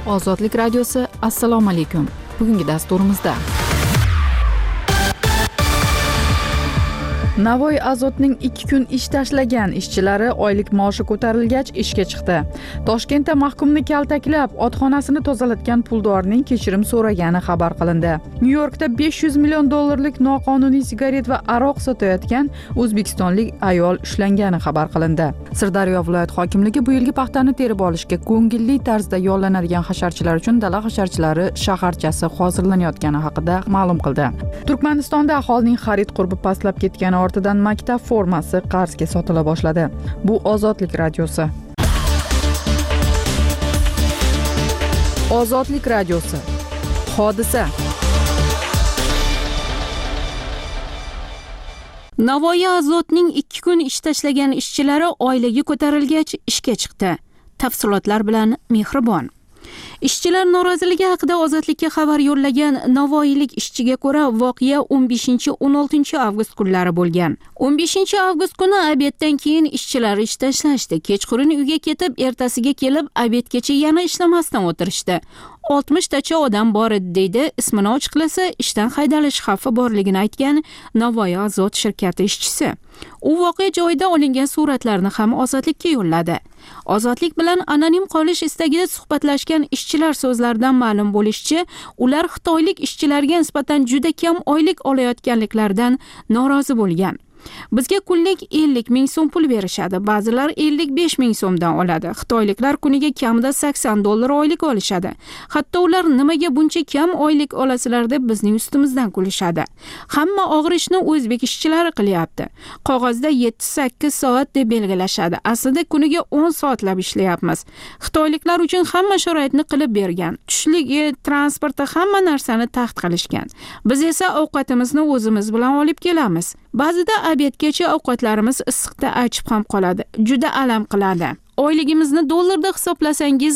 Ozodlik radiosi, assalomu alaykum. Bugungi dasturimizda Navoiy Azotning 2 kun ish tashlagan ishchilari oylik maoshi ko'tarilgach ishga chiqdi. Toshkentda mahkumni kaltaklab, otxonasini tozalatgan puldorning kechirim so'ragani xabar qilindi. Nyu-Yorkda $500 million noqonuniy sigaret va aroq sotayotgan o'zbekistonlik ayol ushlangani xabar qilindi. Sirdaryo viloyat hokimligi bu yilgi paxtani terib olishga ko'ngilli tarzda yollanadigan hasharchilar uchun dala hasharchilari shaharchasi hozirlanayotgani haqida ma'lum qildi. Turkmanistonda aholining xarid qurbi pastlab ketgani ortidan maktab formasi qarzga sotila boshladi. Bu Ozodlik radiosi. Ozodlik radiosi. Hodisa. Navoiy Azotning 2 kun ish tashlagan ishchilari oilaga ko'tarilgach ishga chiqdi. Tafsilotlar bilan Mehribon. Ishchilar noroziligi haqida Ozodlikka xabar yo'llagan navoiylik ishchiga ko'ra voqea 15-16 avgust kunlari bo'lgan. 15 avgust kuni obeddan keyin ishchilar ish tashlashdi. Kechqurun uyga ketib, ertasiga kelib obedgacha yana ishlamasdan o'tirishdi. 60 tacha odam bor edi deydi. Ismini ochiqlasa, ishdan haydalish xavfi borligini aytgan Navoiy Azot shirkati ishchisi. U voqea joyida olingan suratlarni ham Ozodlikka yo'lladi. Ozodlik bilan anonim qolish istagida suhbatlashgan ishchilar so'zlaridan ma'lum bo'lishicha, ular xitoylik ishchilarga nisbatan juda kam oylik olayotganliklaridan norozi bo'lgan. Bizga kunlik 50 ming so'm pul berishadi, ba'zilar 55 ming so'mdan oladi. Xitoyliklar kuniga kamida $80 oylik olishadi. Hatto ular nimaga buncha kam oylik olasizlar deb bizning ustimizdan kulishadi. Hamma og'ir ishni o'zbek ishchilari qilyapti. Qog'ozda 7-8 soat deb belgilashadi. Aslida kuniga 10 soatlab ishlayapmiz. Xitoyliklar uchun hamma sharoitni qilib bergan. Tushligi, transporti, hamma narsani taxt qilishgan. Biz esa ovqatimizni o'zimiz bilan olib kelamiz. Ba'zida obedgacha ovqatlarimiz issiqda achib ham qoladi. Juda alam qiladi. Oyligimizni dollarda hisoblasangiz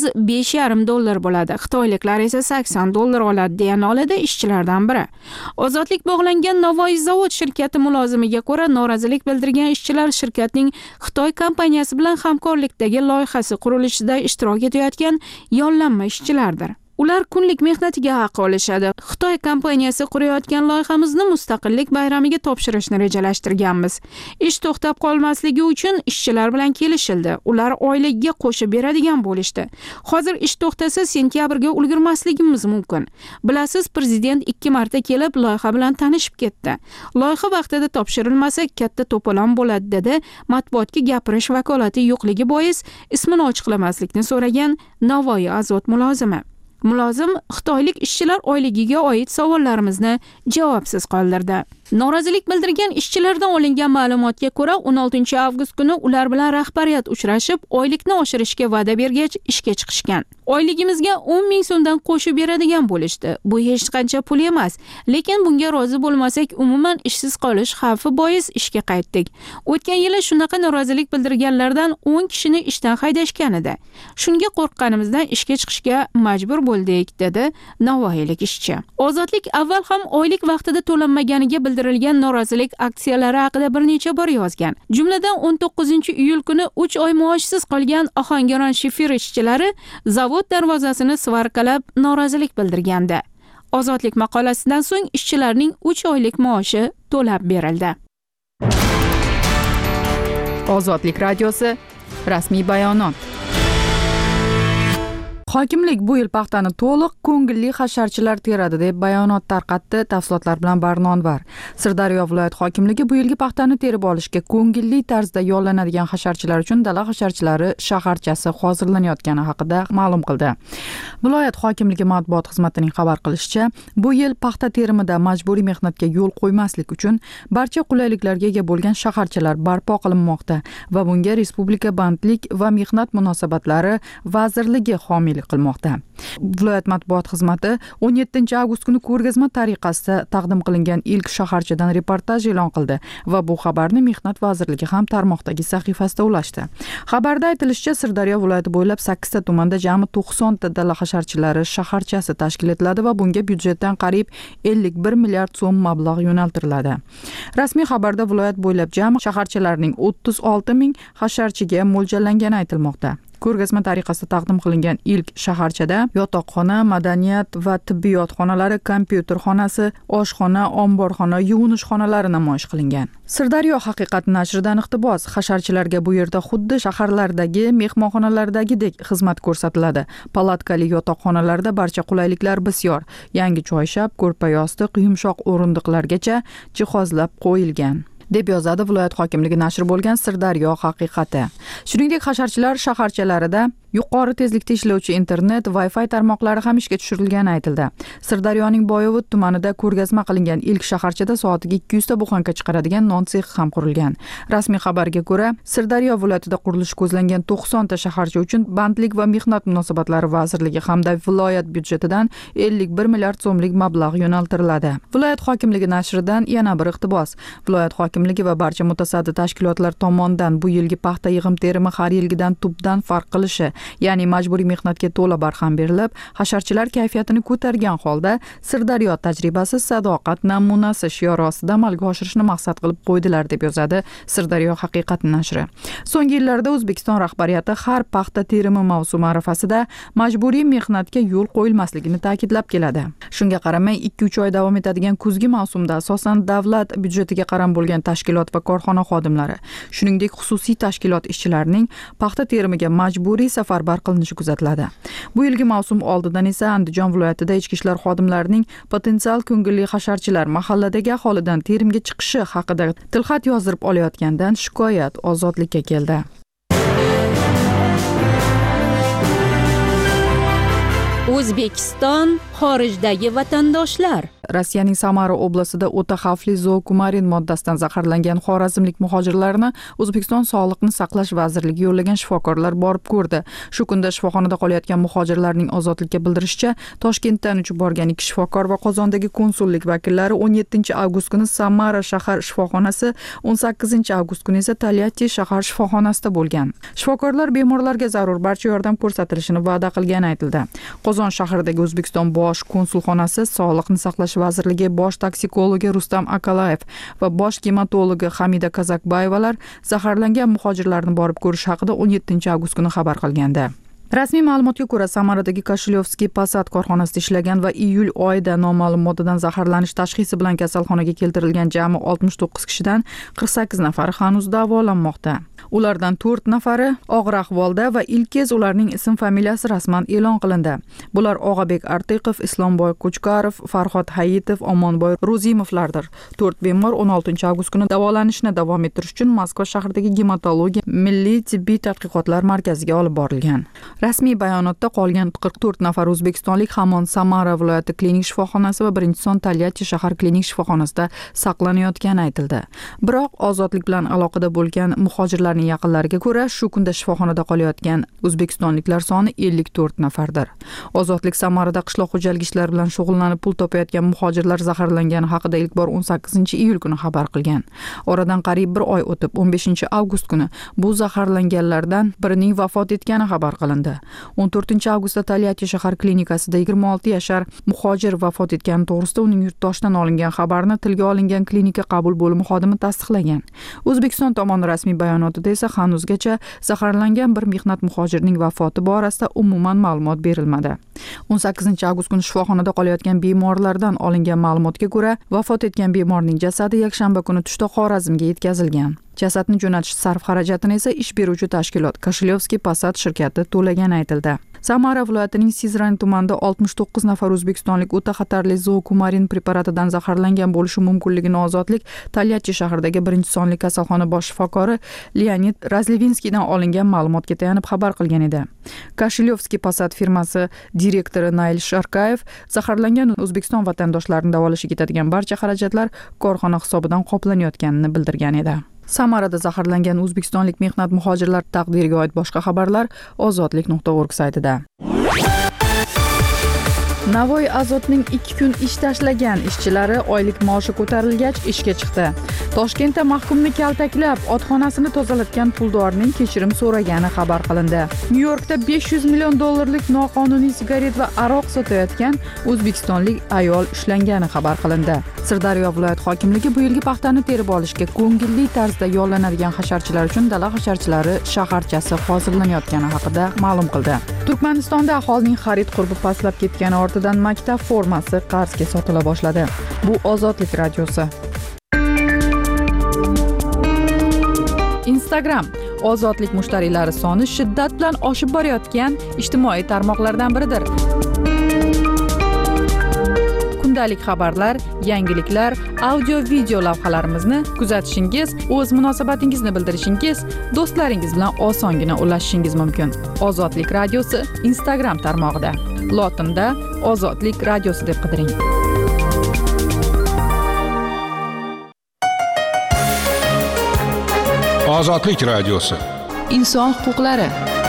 $5,5 bo'ladi. Xitoyliklar esa $80 oladi deya noladi ishchilardan biri. Ozodlik bog'langan Navoiy zavod shirkati mulozimiga ko'ra, norozilik bildirgan ishchilar shirkatning Xitoy kompaniyasi bilan hamkorlikdagi loyihasi qurilishida ishtirok etayotgan yollanma ishchilardir. Ular kunlik mehnatiga haq olishadi. Xitoy kompaniyasi qurayotgan loyihamizni mustaqillik bayramiga topshirishni rejalashtirganmiz. Ish to'xtab qolmasligi uchun ishchilar bilan kelishildi. Ular oyligiga qo'shib beradigan bo'lishdi. Hozir ish to'xtasa sentyabrga ulgurmasligimiz mumkin. Bilasiz, prezident 2 marta kelib loyiha bilan tanishib ketdi. Loyiha vaqtida topshirilmasa katta to'polon bo'ladi dedi. Matbuotga gapirish vakolati yo'qligi bois ismini ochiqlamaslikni so'ragan Navoiy Azot mulozimi. Mulozim xitoylik ishchilar oyligiga oid savollarimizni javobsiz qoldirdi. Norozilik bildirgan ishchilardan olingan ma'lumotga ko'ra, 16 avgust kuni ular bilan rahbariyat uchrashib, oylikni oshirishga va'da bergach ishga chiqishgan. Oyligimizga 10 ming so'mdan qo'shib beradigan bo'lishdi. Bu hech qancha pul emas, lekin bunga rozi bo'lmasak, umuman ishsiz qolish xavfi bois ishga qaytdik. O'tgan yili shunaqa norozilik bildirganlardan 10 kishini ishdan haydashgan edi. Shunga qo'rqqanimizdan ishga chiqishga majbur bo'ldik, dedi navoiylik ishchi. Ozodlik avval ham oylik vaqtida to'lanmaganiga bildirilgan norozilik aksiyalari haqida bir necha bor yozgan. Jumladan 19-iyul kuni 3 oy maoshsiz qolgan Ohangaron shifir ishchilari zavod darvozasini svarkalab norozilik bildirgandi. Ozodlik maqolasidan so'ng ishchilarning 3 oylik maoshi to'lab berildi. Ozodlik radiosi, rasmiy bayonot. Hokimlik bu yil paxtani to'liq ko'ngilli hasharchilar teradi deb bayonot tarqatdi. Tafsilotlar bilan Barnonvar. Sirdaryo viloyat hokimligi bu yilgi paxtani terib olishga ko'ngilli tarzda yollanadigan hasharchilar uchun dala hasharchilari shaharchasi hozirlanayotgani haqida ma'lum qildi. Viloyat hokimligi matbuot xizmatining xabar qilishicha, bu yil paxta terimida majburiy mehnatga yo'l qo'ymaslik uchun barcha qulayliklarga ega bo'lgan shaharchalar barpo qilinmoqda va bunga Respublika bandlik va mehnat munosabatlari vazirligi homiylik qilmoqda. Viloyat matbuot xizmati 17 avgust kuni ko'rgazma tariqasida taqdim qilingan ilk shaharchadan reportaj e'lon qildi va bu xabarni Mehnat vazirligi ham tarmoqdagi sahifasida ulashdi. Xabarda aytilishicha, Sirdaryo viloyati bo'ylab 8 ta tumanda jami 90 ta dala hasharchilari shaharchasi tashkil etiladi va bunga byudjetdan qariyb 51 milliard so'm mablag' yo'naltiriladi. Rasmiy xabarda viloyat bo'ylab jami shaharchalarning 36 ming hasharchiga mo'ljallangani aytilmoqda. Ko'rgazma tariqasida taqdim qilingan ilk shaharchada yotoqxona, madaniyat va tibbiyot xonalari, kompyuter xonasi, oshxona, omborxona, yuvinish xonalari namoyish qilingan. Sirdaryo haqiqat nashridan iqtibos: hasharchilarga bu yerda xuddi shaharlardagi mehmonxonalardagidek xizmat ko'rsatiladi. Palatkali yotoqxonalarda barcha qulayliklar bisyor. Yangi choyshab, ko'rpa-yostiq, yumshoq o'rindiqlargacha jihozlab qo'yilgan, deb yozadi viloyat hokimligi nashri bo'lgan Sirdaryo haqiqati. Shuningdek, hasharchilar shaharchalarida yuqori tezlikda ishlovchi internet, Wi-Fi tarmoqlari ham ishga tushirilgani aytildi. Sirdaryoning Boyovut tumanida ko'rgazma qilingan ilk shaharchada soatiga 200 ta buxanka chiqaradigan non sexi ham qurilgan. Rasmiy xabarga ko'ra, Sirdaryo viloyatida qurilishi ko'zlangan 90 ta shaharcha uchun Bandlik va mehnat munosabatlari vazirligi hamda viloyat byudjetidan 51 milliard so'mlik mablag' yo'naltiriladi. Viloyat hokimligi nashridan yana bir iqtibos. Viloyat hokimligi va barcha mutasaddi tashkilotlar tomonidan bu yilgi paxta yig'im-terimi har yilgidan tubdan farq qilishi, ya'ni majburiy mehnatga to'la barham berilib, hasharchilar kayfiyatini ko'targan holda Sirdaryo tajribasi sadoqat namunasi shiori ostida amalga oshirishni maqsad qilib qo'ydilar, deb yozadi Sirdaryo haqiqat nashri. So'nggi yillarda O'zbekiston rahbariyati har paxta terimi mavsumi arafasida majburiy mehnatga yo'l qo'yilmasligini ta'kidlab keladi. Shunga qaramay, 2-3 oy davom etadigan kuzgi mavsumda asosan davlat byudjetiga qaram bo'lgan tashkilot va korxona xodimlari, shuningdek xususiy tashkilot ishchilarining paxta terimiga majburiy safarbar qilinishi kuzatiladi. Bu yilgi mavsum oldidan esa Andijon viloyatida ichki ishlar xodimlarining potensial ko'ngilli hasharchilar mahalladagi aholidan terimga chiqishi haqida tilxat yozdirib olayotgandan shikoyat Ozodlikka keldi. O'zbekiston xorijdagi vatandoshlar. Rossiyaning Samara oblastida o'ta xavfli zookumarin moddasidan zaharlangan xorazmlik muhojirlarni O'zbekiston Sog'liqni saqlash vazirligi yo'llagan shifokorlar borib ko'rdi. Shu kunda shifoxonada qolayotgan muhojirlarning Ozodlikka bildirishicha, Toshkentdan uchib borgan 2 shifokor va Qozondagi konsullik vakillari 17 avgust kuni Samara shahar shifoxonasi, 18 avgust kuni esa Tolyatti shahar shifoxonasida bo'lgan. Shifokorlar bemorlarga zarur barcha yordam ko'rsatilishini va'da qilgani aytildi. Qozon shahridagi O'zbekiston bosh konsulxonasi, Sog'liqni saqlash vazirligi bosh toksikologi Rustam Akalayev va bosh gematologi Hamida Kazakbayevalar zaharlangan muhojirlarni borib ko'rish haqida 17 avgust kuni xabar qilgandi. Rasmiy ma'lumotga ko'ra, Samaradagi Kashilyovskiy Passat korxonasida ishlagan va iyul oyida noma'lum moddadan zaharlanish tashxisi bilan kasalxonaga keltirilgan jami 69 kishidan 48 nafari hanuz davolanmoqda. Ulardan 4 nafari og'ir ahvolda va ilk kez ularning ism-familiyasi rasman e'lon qilindi. Bular Og'abek Artiqov, Islomboy Qo'chqarov, Farhod Hayitov, Omonboy Ro'zimovlardir. 4 bemor 16 avgust kuni davolanishni davom ettirish uchun Moskva shahridagi gematologiya milliy tibbiy tadqiqotlar markaziga olib borilgan. Rasmiy bayonotda qolgan 44 nafar o'zbekistonlik hamon Samara viloyati klinik shifoxonasi va Birinchi-son Tolyatti shahar klinik shifoxonasida saqlanayotgani aytildi. Biroq ozodlik bilan aloqada bo'lgan muhojirlarning yaqinlariga ko'ra, shu kunda shifoxonada qolayotgan o'zbekistonliklar soni 54 nafardir. Ozodlik Samarada qishloq xo'jaligi ishlari bilan shug'ullanib pul topayotgan muhojirlar zaharlangani haqida ilk bor 18 iyul kuni xabar qilgan. Oradan qariyb 1 oy o'tib 15 avgust kuni bu zaharlanganlardan birining vafot etgani xabar qilindi. 14 avgustda Tolyatti shahar klinikasida 26 yashar muhojir vafot etgani to'g'risida uning yurtdoshidan olingan xabarni tilga olingan klinika qabul bo'limi xodimi tasdiqlagan. O'zbekiston tomoni rasmiy bayonotida esa hanuzgacha zaharlangan bir mehnat muhojirning vafoti borasida umuman ma'lumot berilmadi. 18 avgust kuni shifoxonada qolayotgan bemorlardan olingan ma'lumotga ko'ra, vafot etgan bemorning jasadi yakshanba kuni tushda Xorazmga yetkazilgan. Jasadni jo'natish sarf xarajatini esa ish beruvchi tashkilot Kashilyovskiy Passat shirkati to'lagani aytildi. Samara viloyatining Sizran tumanida 69 nafar o'zbekistonlik o'ta xatarli zookumarin preparatidan zaharlangan bo'lishi mumkinligini Ozodlik Tolyatti shahridagi Birinchi-sonli kasalxona bosh shifokori Leonid Razlevinskiydan olingan ma'lumotga tayanib xabar qilgan edi. Kashilyovskiy Passat firmasi direktori Nail Sharkayev zaharlangan O'zbekiston vatandoshlarini davolashga ketadigan barcha xarajatlar korxona hisobidan qoplanayotganini bildirgan edi. Samarada zaharlangan o'zbekistonlik mehnat muhojirlar taqdiriga oid boshqa xabarlar ozodlik.org saytida. Navoiy Azotning 2 kun ish tashlagan ishchilari oylik maoshi ko'tarilgach ishga chiqdi. Toshkentda mahkumni kaltaklab, otxonasini tozalatgan puldorning kechirim so'ragani xabar qilindi. Nyu-Yorkda $500 million noqonuniy sigaret va aroq sotayotgan o'zbekistonlik ayol ushlangani xabar qilindi. Sirdaryo viloyat hokimligi bu yilgi paxtani terib olishga ko'ngilli tarzda yollanadigan hasharchilar uchun dala hasharchilari shaharchasi hozirlanayotgani haqida ma'lum qildi. Turkmanistonda aholining xarid qurbi pastlab ketgani ortidan maktab formasi qarzga sotila boshladi. Bu Ozodlik radiosi. Instagram ozodlik mushtariylari soni shiddat bilan oshib borayotgan ijtimoiy tarmoqlardan biridir. Kundalik xabarlar, yangiliklar, audio-video lavhalarimizni kuzatishingiz, o'z munosabatingizni bildirishingiz, do'stlaringiz bilan osongina ulashishingiz mumkin. Ozodlik radiosi Instagram tarmog'ida. Lotinda Ozodlik radiosi deb qidiring. Ozodlik radiosi. Inson huquqlari.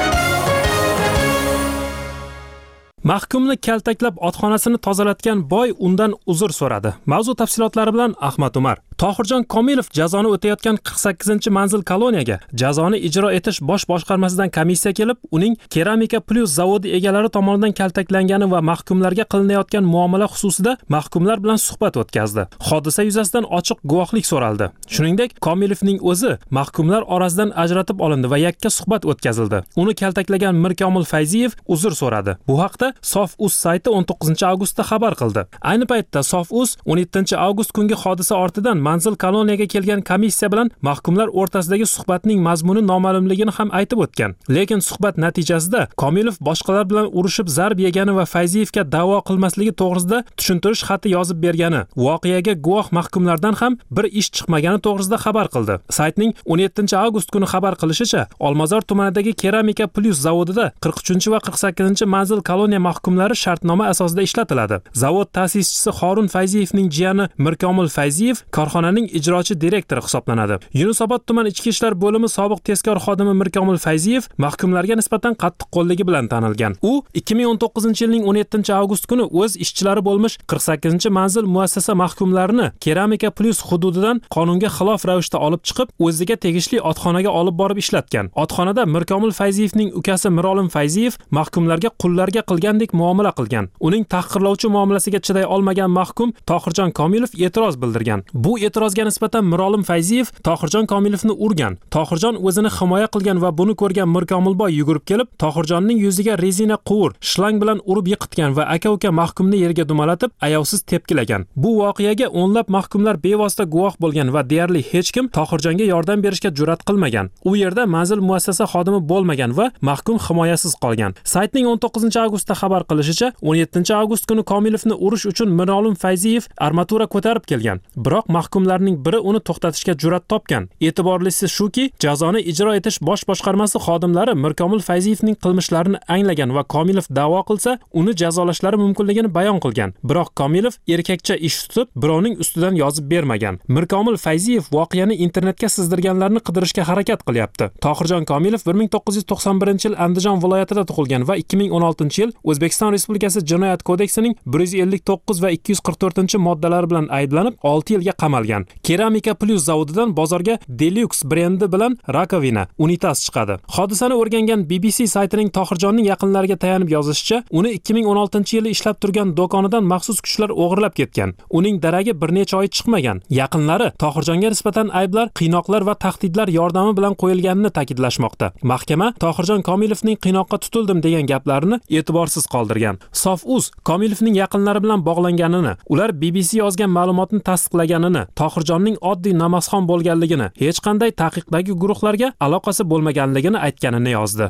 Mahkumni kaltaklab otxonasini tozalatgan boy undan uzr so'radi. Mavzu tafsilotlari bilan Ahmad Umar. Tohirjon Komilov jazoni o'tayotgan 48-manzil koloniyaga jazoni ijro etish bosh boshqarmasidan komissiya kelib, uning Keramika Plus zavodi egalari tomonidan kaltaklangani va mahkumlarga qilinayotgan muomala xususida mahkumlar bilan suhbat o'tkazdi. Hodisa yuzasidan ochiq guvohlik so'raldi. Shuningdek, Komilovning o'zi mahkumlar orasidan ajratib olindi va yakka suhbat o'tkazildi. Uni kaltaklagan Mirkomil Fayziyev uzr so'radi. Bu haqda Sof.uz sayti 19-avgustda xabar qildi. Ayni paytda Sof.uz 17-avgust kungi hodisa ortidan manzil koloniyaga kelgan komissiya bilan mahkumlar o'rtasidagi suhbatning mazmuni noma'lumligini ham aytib o'tgan. Lekin suhbat natijasida Komilov boshqalar bilan urushib zarb yegani va Fayziyevga da'vo qilmasligi to'g'risida tushuntirish xati yozib bergani, voqeaga guvoh mahkumlardan ham bir ish chiqmagani to'g'risida xabar qildi. Saytning 17-avgust kuni xabar qilishicha, Olmazor tumanidagi Keramika Plus zavodida 43 va 48-manzil koloniya mahkumlari shartnoma asosida ishlatiladi. Zavod ta'sischisi Xorun Fayziyevning jiyani Mirkomil Fayziyev korxonaning ijrochi direktori hisoblanadi. Yunusobod tuman ichki ishlar bo'limi sobiq tezkor xodimi Mirkomil Fayziyev mahkumlarga nisbatan qattiqqo'lligi bilan tanilgan. U 2019-yilning 17-avgust kuni o'z ishchilari bo'lmish 48-manzil muassasa mahkumlarini Keramika Plus hududidan qonunga xilof ravishda olib chiqib, o'ziga tegishli otxonaga olib borib ishlatgan. Otxonada Mirkomil Fayziyevning ukasi Mirolim Fayziyev mahkumlarga qullarga qilgandek muomala qilgan. Uning tahqirlovchi muomalasiga chiday olmagan mahkum Tohirjon Komilov e'tiroz bildirgan. Bu e'tirozga nisbatan Mirolim Fayziyev Tohirjon Komilovni urgan. Tohirjon o'zini himoya qilgan va buni ko'rgan Mirkomilboy yugurib kelib, Tohirjonning yuziga rezina quvur, shlang bilan urib yiqitgan va aka-uka mahkumni yerga dumalatib, ayovsiz tepkilagan. Bu voqeaga o'nlab mahkumlar bevosita guvoh bo'lgan va deyarli hech kim Tohirjonga yordam berishga jur'at qilmagan. U yerda manzil muassasa xodimi bo'lmagan va mahkum himoyasiz qolgan. Saytning 19-avgustda xabar qilishicha, 17-avgust kuni Komilovni urish uchun Mirolim Fayziyev armatura ko'tarib kelgan. Biroq mahkumlarning biri uni to'xtatishga jur'at topgan. E'tiborlisi shuki, jazoni ijro etish bosh boshqarmasi xodimlari Mirkomil Fayziyevning qilmishlarini anglagan va Komilov da'vo qilsa, uni jazolashlari mumkinligini bayon qilgan. Biroq Komilov erkakcha ish tutib, birovning ustidan yozib bermagan. Mirkomil Fayziyev voqeani internetga sizdirganlarni qidirishga harakat qilyapti. Tohirjon Komilov 1991-yil Andijon viloyatida tug'ilgan va 2016-yil O'zbekiston Respublikasi Jinoyat kodeksining 159 va 244-moddalari bilan ayblanib 6 yilga qamalgan. Keramika Plus zavodidan bozorga Deluxe brendi bilan rakovina, unitaz chiqadi. Hodisani o'rgangan BBC saytining Tohirjonning yaqinlariga tayanib yozishicha, uni 2016-yili ishlab turgan do'konidan maxsus kuchlar o'g'irlab ketgan. Uning daragi bir necha oy chiqmagan. Yaqinlari Tohirjonga nisbatan ayblar, qiynoqlar va tahdidlar yordami bilan qo'yilganini ta'kidlashmoqda. Mahkama Tohirjon Komilovning qiynoqqa tutildim degan gaplarini e'tiborsiz qoldirgan. Sof.uz Komilovning yaqinlari bilan bog'langanini, ular BBC yozgan ma'lumotni tasdiqlaganini, Tohirjonning oddiy namozxon bo'lganligini, hech qanday taqiqdagi guruhlarga aloqasi bo'lmaganligini aytganini yozdi.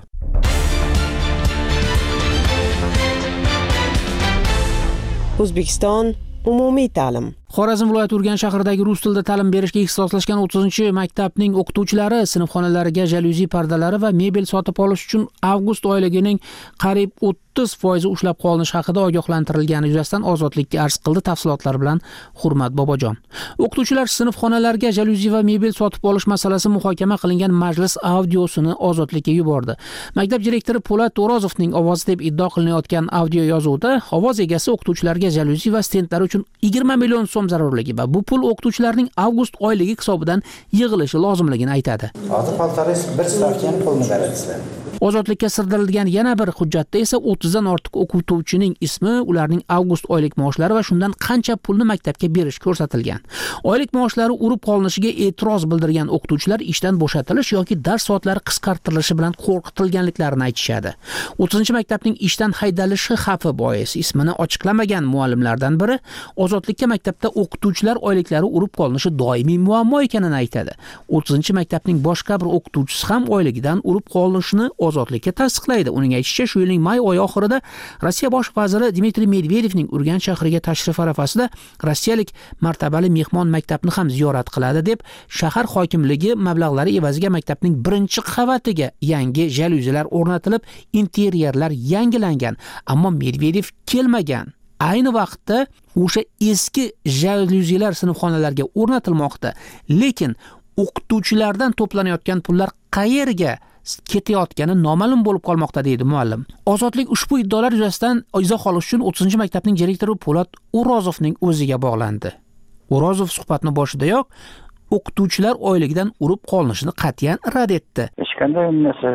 O'zbekiston umumiy ta'lim. Xorazm viloyati Urganch shahridagi rus tilida ta'lim berishga ixtisoslashgan 30-maktabning o'qituvchilari sinfxonalariga jalyuzi pardalari va mebel sotib olish uchun avgust oyligining qariyb 30% ushlab qolinishi haqida ogohlantirilgani yuzasidan ozodlikka arz qildi. Tafsilotlar bilan Hurmat Bobojon. O'qituvchilar sinfxonalariga jalyuzi va mebel sotib olish masalasi muhokama qilingan majlis audiosini ozodlikka yubordi. Maktab direktori Po'lat O'rozovning ovozi deb iddio qilinayotgan audio yozuvda ovoz egasi o'qituvchilarga jalyuzi va stendlar uchun 20 million so'm zarurligi va bu pul o'qituvchilarning avgust oyligi hisobidan yig'ilishi lozimligini aytadi. Hozir paltaringiz bir stavkani pulni beradingizlar. Ozodlikka sig'dirilgan yana bir hujjatda esa 30 dan ortiq o'qituvchining ismi, ularning avgust oylik maoshlari va shundan qancha pulni maktabga berish ko'rsatilgan. Oylik maoshlari urib qolinishiga e'tiroz bildirgan o'qituvchilar ishdan bo'shatilish yoki dars soatlari qisqartirilishi bilan qo'rqitilganliklarini aytishadi. 30-maktabning ishdan haydalishi xavfi bois ismini ochiqlamagan muallimlardan biri ozodlikka maktabda o'qituvchilar oyliklari urib qolinishi doimiy muammo ekanini aytadi. 30-maktabning boshqa bir o'qituvchisi ham oyligidan urib qolinishini ozodlikka tasdiqlaydi. Uning aytishicha, shu yilning may oyi oxirida Rossiya bosh vaziri Dmitriy Medvedevning Urganch shahriga tashrif arafasida rossiyalik martabali mehmon maktabni ham ziyorat qiladi deb shahar hokimligi mablag'lari evaziga maktabning birinchi qavatiga yangi jalyuzilar o'rnatilib, interyerlar yangilangan, ammo Medvedev kelmagan. Ayni vaqtda o'sha eski jalyuzilar sinfxonalarga o'rnatilmoqda, lekin o'qituvchilardan to'planayotgan pullar qayerga ketayotgani noma'lum bo'lib qolmoqda, deydi muallim. Ozodlik ushbu iddaolar yuzasidan izoh olish uchun 30-maktabning direktori Po'lat O'rozovning o'ziga bog'landi. O'rozov suhbatni boshidayoq o'qituvchilar oyligidan urib qolinishini qat'iyan rad etdi. Hech qanday narsa.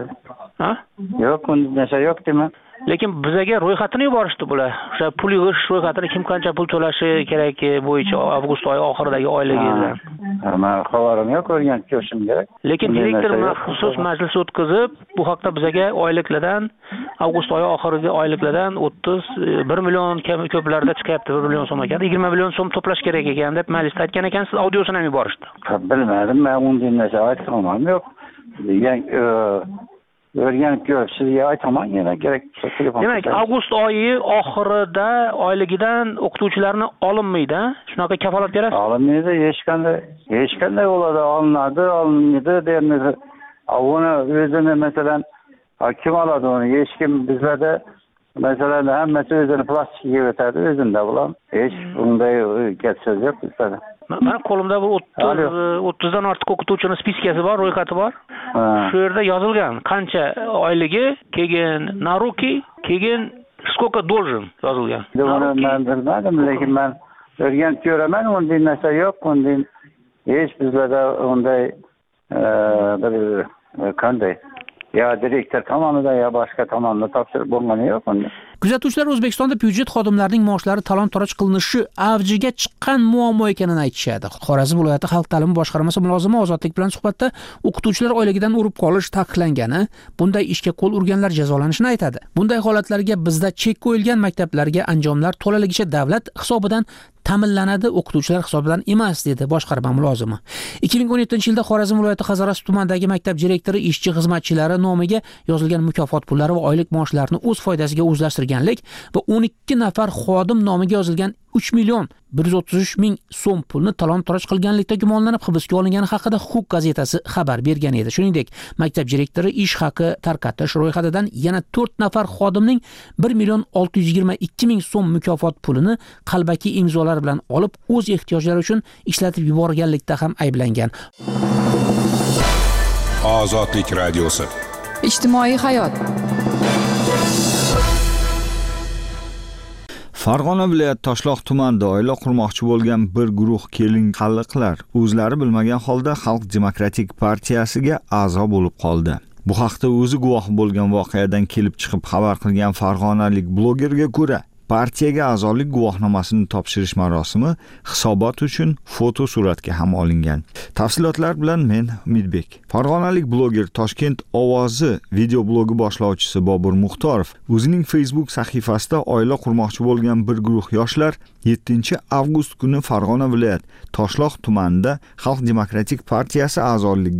Yo'q, bunday narsa yo'q deyman. Lekin bizga ro'yxatini yuborishdi bular. O'sha pul yig'ish ro'yxatini kim qancha pul to'lashi kerak bo'yicha avgust oyi oxiridagi oyligidan. Men xabarim yo'q, o'rganib ko'rishim kerak. Lekin direktor maxsus majlis o'tkazib, bu haqda bizga oyliklardan avgust oyi oxirigi oyliklardan 1 million ko'plarda chiqyapti, 1 million so'm ekan. 20 million so'm to'plash kerak ekan deb majlisda aytgan ekan, siz audiosini ham yuborishdi. Bilmadim, men unday narsa aytmadim. Yo'q. O'rganib ko'rib, sizga aytaman, yana kerak telefon. Demak, avgust oyi oxirida oyligidan o'qituvchilarni olinmaydi, shunaqa kafolat berasiz? Olinmaydi, hech qanday bo'ladi, olinmaydi dermiz. Uni o'zini masalan kim oladi uni? Hech kim bizlarda masalan hammasi o'zini plastikga o'tadi, o'zida bo'lam. Hech bunday gap so'z yo'q bizda. Mana qo'limda bu 30 dan ortiq o'qituvchining spiskasi bor, ro'yxati bor. Shu yerda yozilgan qancha oyligi, keyin naruki, keyin skолько должен yozilgan. Men bilmadim, lekin men o'rganib ko'raman, unday narsa yo'q, unday hech bizlarda unday bir qanday ya direktor tomonidan ya boshqa tomondan topshiriq bo'lgani yo'q. Kuzatuvchilar O'zbekistonda byudjet xodimlarining maoshlari talon-toroj qilinishi avjiga chiqqan muammo ekanini aytishadi. Xorazm viloyati xalq ta'limi boshqarmasi mulozimi Ozodlik bilan suhbatda o'qituvchilar oyligidan urib qolish taqiqlangani, bunday ishga qo'l urganlar jazolanishini aytadi. Bunday holatlarga bizda chek qo'yilgan maktablarga anjomlar to'laligicha davlat hisobidan ta'minlanadi, o'qituvchilar hisobidan emas, dedi boshqarma mulozimi. 2017-yilda Xorazm viloyati Hazaras tumanidagi maktab direktori ishchi xizmatchilari nomiga yozilgan mukofot pullari va oylik maoshlarini o'z foydasiga o'zlashtirganlik va 12 nafar xodim nomiga yozilgan 3 million 133 ming so'm pulni talon-toroj qilganlikda gumonlanib hibsga olingani haqida Huquq gazetasi xabar bergan edi. Shuningdek, maktab direktori ish haqi tarqatish ro'yxatidan yana 4 nafar xodimning 1 million 622 ming so'm mukofot pulini qalbaki imzolar bilan olib, o'z ehtiyojlari uchun ishlatib yuborganlikda ham ayblangan. Ozodlik radiosi. Ijtimoiy hayot. Farg'ona viloyati Toshloq tumanida oila qurmoqchi bo'lgan bir guruh kelin-qalliqlar o'zlari bilmagan holda Xalq demokratik partiyasiga a'zo bo'lib qoldi. Bu haqda o'zi guvoh bo'lgan voqeadan kelib chiqib xabar qilgan farg'onalik blogerga ko'ra, partiyaga a'zolik guvohnomasini topshirish marosimi hisobot uchun foto suratga ham olingan. Tafsilotlar bilan men Umidbek. Farg'onalik bloger Toshkent ovozi video blogi boshlovchisi Bobur Muxtorov o'zining Facebook sahifasida oila qurmoqchi bo'lgan bir guruh yoshlar 7-avgust kuni Farg'ona viloyat Toshloq tumanida Xalq demokratik partiyasi a'zoligiga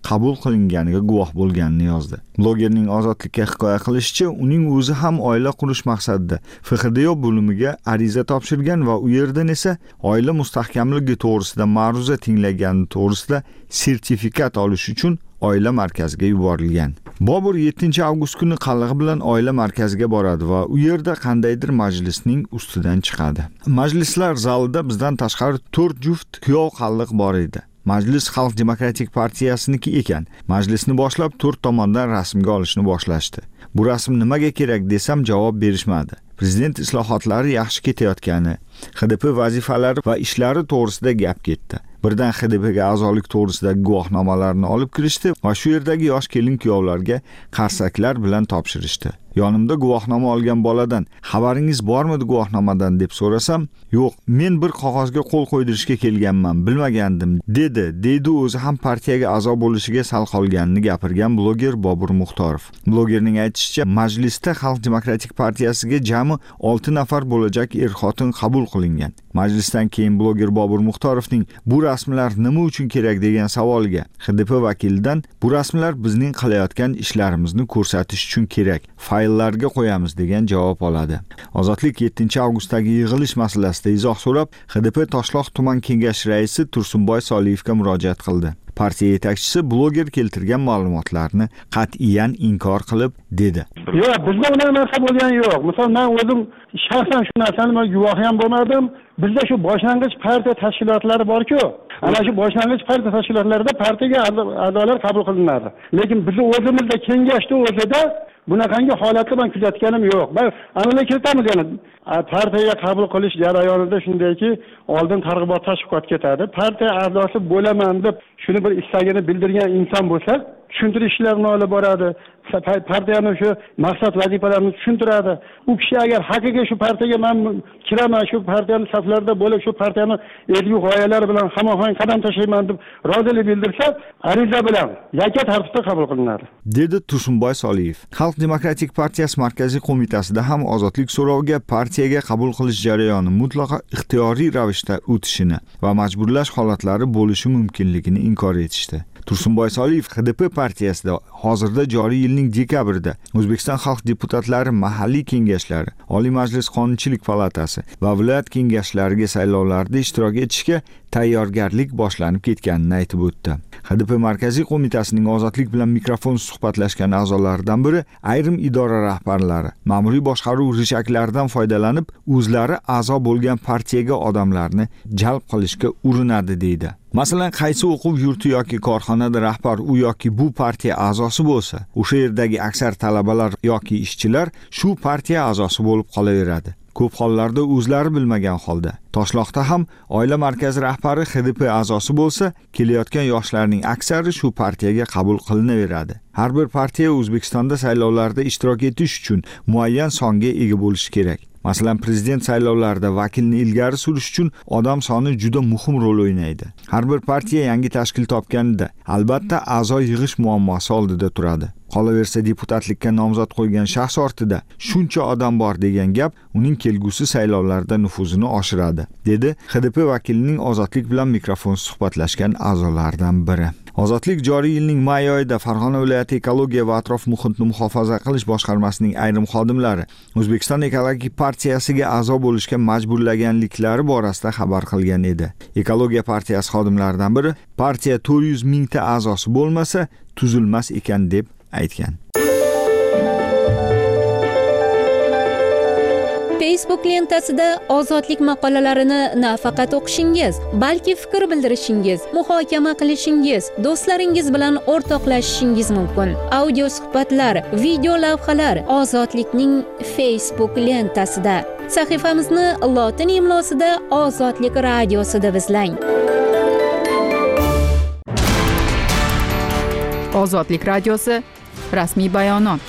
qabul qilinganiga guvoh bo'lganini yozdi. Blogerning Ozodlikka hikoya qilishicha, uning o'zi ham oila qurish maqsadida FXDYO bo'limiga ariza topshirgan va u yerdan esa oila mustahkamligi to'g'risida ma'ruza tinglagani to'g'risida sertifikat olish uchun oila markaziga yuborilgan. Bobur 7 avgust kuni qallig'i bilan oila markaziga boradi va u yerda qandaydir majlisning ustidan chiqadi. Majlislar zalida bizdan tashqari 4 juft kuyov qalliq bor edi. Majlis Xalq demokratik partiyasiniki ekan. Majlisni boshlab 4 tomondan rasmga olishni boshlashdi. Bu rasm nimaga kerak desam javob berishmadi. Prezident islohotlari yaxshi ketayotgani, HDP vazifalari va ishlari to'g'risida gap ketdi. Birdan HDPga a'zolik to'g'risidagi guvohnomalarni olib kirishdi va shu yerdagi yosh kelin-kuyovlarga qarsaklar bilan topshirishdi. Yonimda guvohnoma olgan boladan xabaringiz bormidi guvohnomadan deb so'rasam, yo'q, men bir qog'ozga qo'l qo'ydirishga kelganman, bilmagandim deydi o'zi ham partiyaga a'zo bo'lishiga sal qolganini gapirgan bloger Bobur Muxtorov. Blogerning aytishicha, majlisda Xalq demokratik partiyasiga jami 6 nafar bo'lajak er-xotin qabul qilingan. Majlisdan keyin bloger Bobur Muxtorovning bu rasmlar nima uchun kerak degan savoliga HDP vakilidan bu rasmlar bizning qilayotgan ishlarimizni ko'rsatish uchun kerak, fayllarga qo'yamiz degan javob oladi. Ozodlik 7 avgustdagi yig'ilish masalasida izoh so'rab, HDP Toshloq tuman kengashi raisi Tursunboy Soliyevga murojaat qildi. Partiya yetakchisi bloger keltirgan ma'lumotlarni qat'iyan inkor qilib dedi. Yo'q, bizda unaqa narsa bo'lgani yo'q. Misol men o'zim shaxsan shu narsani guvohi ham bo'lmadim. Bizda shu boshlang'ich partiya tashkilotlari bor-ku, ana shu boshlang'ich partiya tashkilotlarida partiyaga a'zolar qabul qilinadi. Lekin bizni o'zimizda kengashda o'zida bunaqangi holatni men kuzatganim yo'q. Men aniqlik kiritamiz yana. Partiyaga qabul qilish jarayonida shundayki, oldin targ'ibot tashviqot ketadi. Partiya a'zosi bo'laman deb shuni bir istagini bildirgan inson bo'lsa, tushuntirish ishlarini olib boradi. Partiyaning shu maqsad vazifalarini tushuntiradi. U kishi agar haqiqiy shu partiyaga men kiraman, shu partiyaning saflarida bo'lib, shu partiyaning ezgu g'oyalari bilan hamohang qadam tashlayman deb rozilik bildirsa, ariza bilan yakka tartibda qabul qilinadi, dedi Tursunboy Soliyev. Xalq demokratik partiyasi markaziy qo'mitasida ham ozodlik so'roviga partiyaga qabul qilish jarayoni mutlaqo ixtiyoriy ravishda o'tishini va majburlash holatlari bo'lishi mumkinligini inkor etishdi. Tursunboy Soliyev HDP partiyasida hozirda joriy yilning dekabrida O'zbekiston xalq deputatlari mahalliy kengashlari, Oliy Majlis Qonunchilik palatasi va viloyat kengashlariga saylovlarda ishtirok etishga tayyorgarlik boshlanib ketganini aytib o'tdi. HDP markaziy qo'mitasining ozodlik bilan mikrofon suhbatlashgan a'zolaridan biri ayrim idora rahbarlari ma'muriy boshqaruv rishaklaridan foydalanib, o'zlari a'zo bo'lgan partiyaga odamlarni jalb qilishga urinadi deydi. Masalan, qaysi o'quv yurti yoki korxonada rahbar u yoki bu partiya a'zosi bo'lsa, o'sha yerdagi aksar talabalar yoki ishchilar shu partiya a'zosi bo'lib qolaveradi. Ko'p hollarda o'zlari bilmagan holda. Toshloqda ham oila markazi rahbari HDP a'zosi bo'lsa, kelayotgan yoshlarning aksari shu partiyaga qabul qilinaveradi. Har bir partiya O'zbekistonda saylovlarda ishtirok etish uchun muayyan songa ega bo'lishi kerak. Masalan, prezident saylovlarida vakilni ilgari surish uchun odam soni juda muhim rol o'ynaydi. Har bir partiya yangi tashkil topganida albatta a'zo yig'ish muammosi oldida turadi. Qolaversa, deputatlikka nomzod qo'ygan shaxs ortida shuncha odam bor degan gap uning kelgusi saylovlarda nufuzini oshiradi, dedi HDP vakilining ozodlik bilan mikrofon suhbatlashgan a'zolaridan biri. Ozodlik joriy yilning may oyida Farg'ona viloyati ekologiya va atrof muhitni muhofaza qilish boshqarmasining ayrim xodimlari O'zbekiston ekologik partiyasiga a'zo bo'lishga majburlaganliklari borasida xabar qilgan edi. Ekologiya partiyasi xodimlaridan biri partiya 400 mingta a'zosi bo'lmasa tuzilmas ekan deb aytgan. Facebook lentasida ozodlik maqolalarini nafaqat o'qishingiz, balki fikr bildirishingiz, muhokama qilishingiz, do'stlaringiz bilan o'rtoqlashishingiz mumkin. Audio suhbatlar, video lavhalar Ozodlikning Facebook lentasida. Sahifamizni lotin imlosida Ozodlik radiosida izlang. Ozodlik radiosi rasmiy bayonot.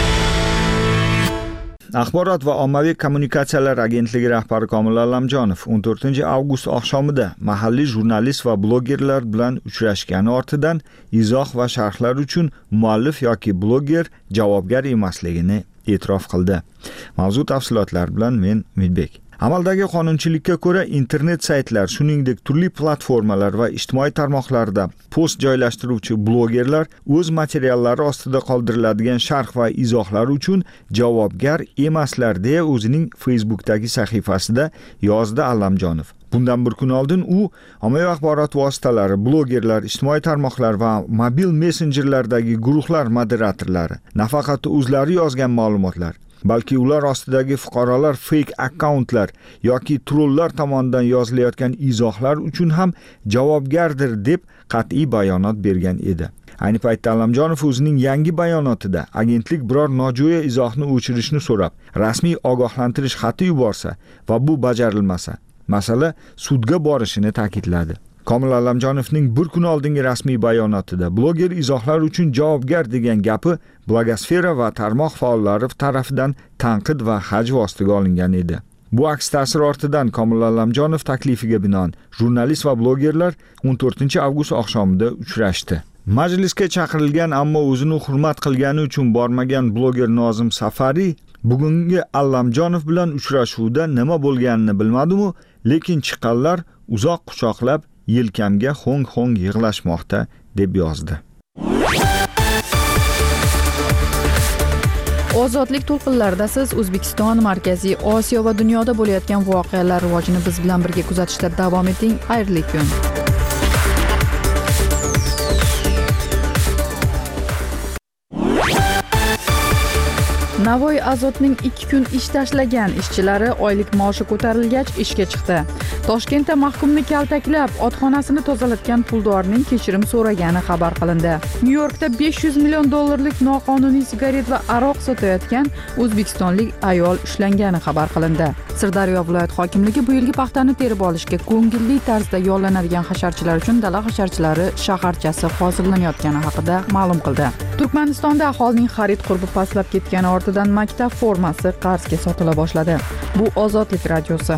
Axborot va ommaviy kommunikatsiyalar agentligi rahbari Komil Allamjonov 14 avgust oqshomida mahalliy jurnalist va blogerlar bilan uchrashgani ortidan izoh va sharhlar uchun muallif yoki bloger javobgar emasligini e'tirof qildi. Mavzu tafsilotlar bilan men Umidbek. Amaldagi qonunchilikka ko'ra internet saytlar, shuningdek turli platformalar va ijtimoiy tarmoqlarda post joylashtiruvchi blogerlar o'z materiallari ostida qoldiriladigan sharh va izohlar uchun javobgar emaslar deya o'zining Facebook'dagi sahifasida yozdi Allamjonov. Bundan bir kun oldin u ommaviy axborot vositalari, blogerlar, ijtimoiy tarmoqlar va mobil messenjerlardagi guruhlar moderatorlari, nafaqat o'zlari yozgan ma'lumotlar, balki ular ostidagi fuqarolar fake akkauntlar yoki trollar tomonidan yozilayotgan izohlar uchun ham javobgardir deb qat'iy bayonot bergan edi. Ayni paytda Allamjonov o'zining yangi bayonotida agentlik biror nojo'ya izohni o'chirishni so'rab, rasmiy ogohlantirish xati yuborsa va bu bajarilmasa, masala sudga borishini ta'kidladi. Komil Allamjonovning bir kun oldingi rasmiy bayonotida bloger izohlar uchun javobgar degan gapi blogosfera va tarmoq faollari tarafidan tanqid va hajv ostiga olingan edi. Bu aks ta'sir ortidan Komil Allamjonov taklifiga binoan jurnalist va blogerlar 14 avgust oqshomida uchrashdi. Majlisga chaqirilgan, ammo o'zini hurmat qilgani uchun bormagan bloger Nozim Safari bugungi Allamjonov bilan uchrashuvda nima bo'lganini bilmadi-mu, lekin chiqqanlar uzoq quchoqlab yelkamga hong-hong yig'lashmoqda deb yozdi. Ozodlik to'lqinlarida siz O'zbekiston, Markaziy Osiyo va dunyoda bo'layotgan voqealar rivojini biz bilan birga kuzatishda davom eting. Xayrli kun. Navoiy Azotning 2 kun ish tashlagan ishchilari oylik maoshi ko'tarilgach ishga chiqdi. Toshkentda mahkumni kaltaklab, otxonasini tozalatgan puldorning kechirim so'ragani xabar qilindi. Nyu-Yorkda 500 million dollarlik noqonuniy sigaret va aroq sotayotgan o'zbekistonlik ayol ushlangani xabar qilindi. Sirdaryo viloyat hokimligi bu yilgi paxtani terib olishga ko'ngilli tarzda yollanadigan hasharchilar uchun dala hasharchilari shaharchasi hozirlanayotgani haqida ma'lum qildi. Turkmanistonda aholining xarid qurbi pastlab ketgani ortidan maktab formasi qarzga sotila boshladi. Bu Ozodlik radiosi.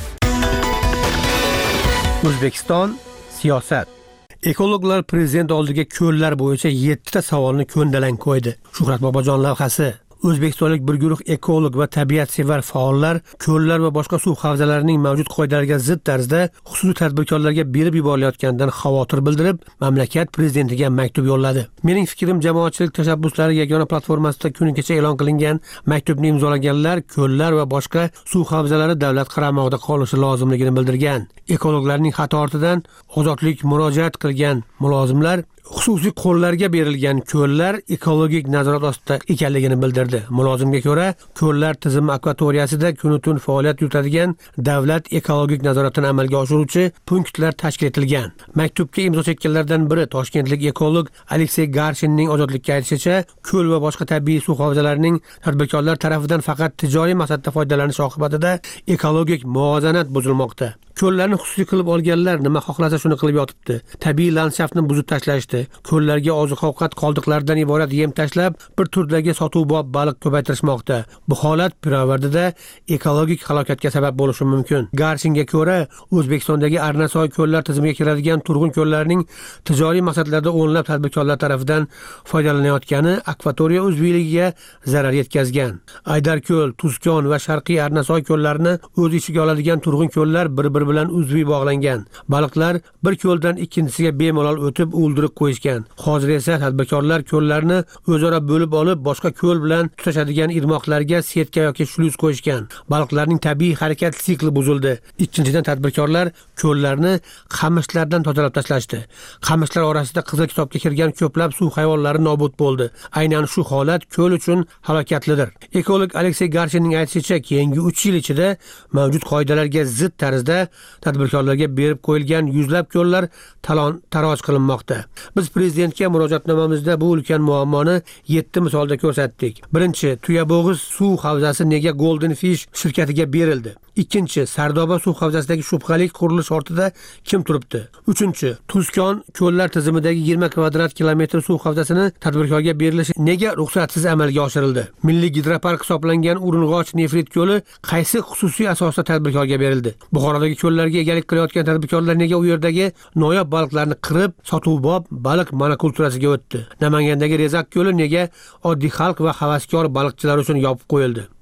O'zbekiston siyosat. Ekologlar prezident oldiga ko'llar bo'yicha 7 ta savolni ko'ndalang qo'ydi. Shuhrat Bobojon lavhasi. O'zbekistonlik bir guruh ekolog va tabiatsevar faollar ko'llar va boshqa suv havzalarining mavjud qoidalarga zid tarzda xususiy tadbirkorlarga berib yuborilayotganidan xavotir bildirib, mamlakat prezidentiga maktub yo'lladi. Mening fikrim, jamoatchilik tashabbuslari yagona platformasida kuni kecha e'lon qilingan maktubni imzolaganlar ko'llar va boshqa suv havzalari davlat qaramog'ida qolishi lozimligini bildirgan. Ekologlarning xato ortidan ozodlik murojaat qilgan mulozimlar xususiy qo'llarga berilgan ko'llar ekologik nazorat ostida ekanligini bildirdi. Mulozimga ko'ra, ko'llar tizimi akvatoriyasida kun-tun faoliyat yuritadigan davlat ekologik nazoratini amalga oshiruvchi punktlar tashkil etilgan. Maktubga imzo chekkanlardan biri toshkentlik ekolog Aleksey Garshinning ozodlikka aytishicha, ko'l va boshqa tabiiy suv havzalarining tadbirkorlar tarafidan faqat tijoriy maqsadda foydalanish oqibatida ekologik muvozanat buzilmoqda. Ko'llarni xususiy qilib olganlar nima xohlasa shuni qilib yotibdi. Tabiiy landshaftni buzib tashlashdi. Ko'llarga oziq-ovqat qoldiqlaridan iborat yem tashlab, bir turdagi sotuvbob baliq ko'paytirishmoqda. Bu holat pirovardida ekologik halokatga sabab bo'lishi mumkin. Garshinga ko'ra, O'zbekistondagi Arnasoy ko'llar tizimiga kiradigan turg'un ko'llarning tijoriy maqsadlarda o'nlab tadbirkorlar tarafidan foydalanayotgani akvatoriya uzviyligiga zarar yetkazgan. Aydarko'l, Tuzkon va Sharqiy Arnasoy ko'llarini o'z ichiga oladigan turg'un ko'llar bir-bir bilan uzviy bog'langan. Baliqlar bir ko'ldan ikkinchisiga bemalol o'tib o'ldirib qo'yishgan. Hozir esa tadbirkorlar ko'llarni o'zaro bo'lib olib, boshqa ko'l bilan tutashadigan irmoqlarga setka yoki shluz qo'yishgan. Baliqlarning tabiiy harakat sikli buzildi. Ikkinchidan tadbirkorlar ko'llarni qamishlardan tozalab tashlashdi. Qamishlar orasida Qizil kitobga kirgan ko'plab suv hayvonlari nobud bo'ldi. Aynan shu holat ko'l uchun halokatlidir. Ekolog Aleksey Garshinning aytishicha, keyingi 3 yil ichida mavjud qoidalarga zid tarzda tadbirkorlarga berib qo'yilgan yuzlab ko'llar talon-taroj qilinmoqda. Biz prezidentga murojaatnomamizda bu ulkan muammoni 7 misolda ko'rsatdik. Birinchi, Tuyabog'iz suv havzasi nega Golden Fish shirkatiga berildi? Ikkinchi, Sardoba suv havzasidagi shubhali qurilish ortida kim turibdi? Uchinchi, Tuzkon ko'llar tizimidagi 20 kvadrat kilometr suv havzasini tadbirkorga berilishi nega ruxsatsiz amalga oshirildi? Milliy gidropark hisoblangan Urung'och nefrit ko'li qaysi xususiy asosda tadbirkorga berildi? Buxorodagi ko'llarga egalik qilayotgan tadbirkorlar nega u yerdagi noyob baliqlarni qirib, sotuvbob baliq monokulturasiga o'tdi? Namangandagi Rezak ko'li nega oddiy xalq va havaskor baliqchilar uchun yopib qo'yildi?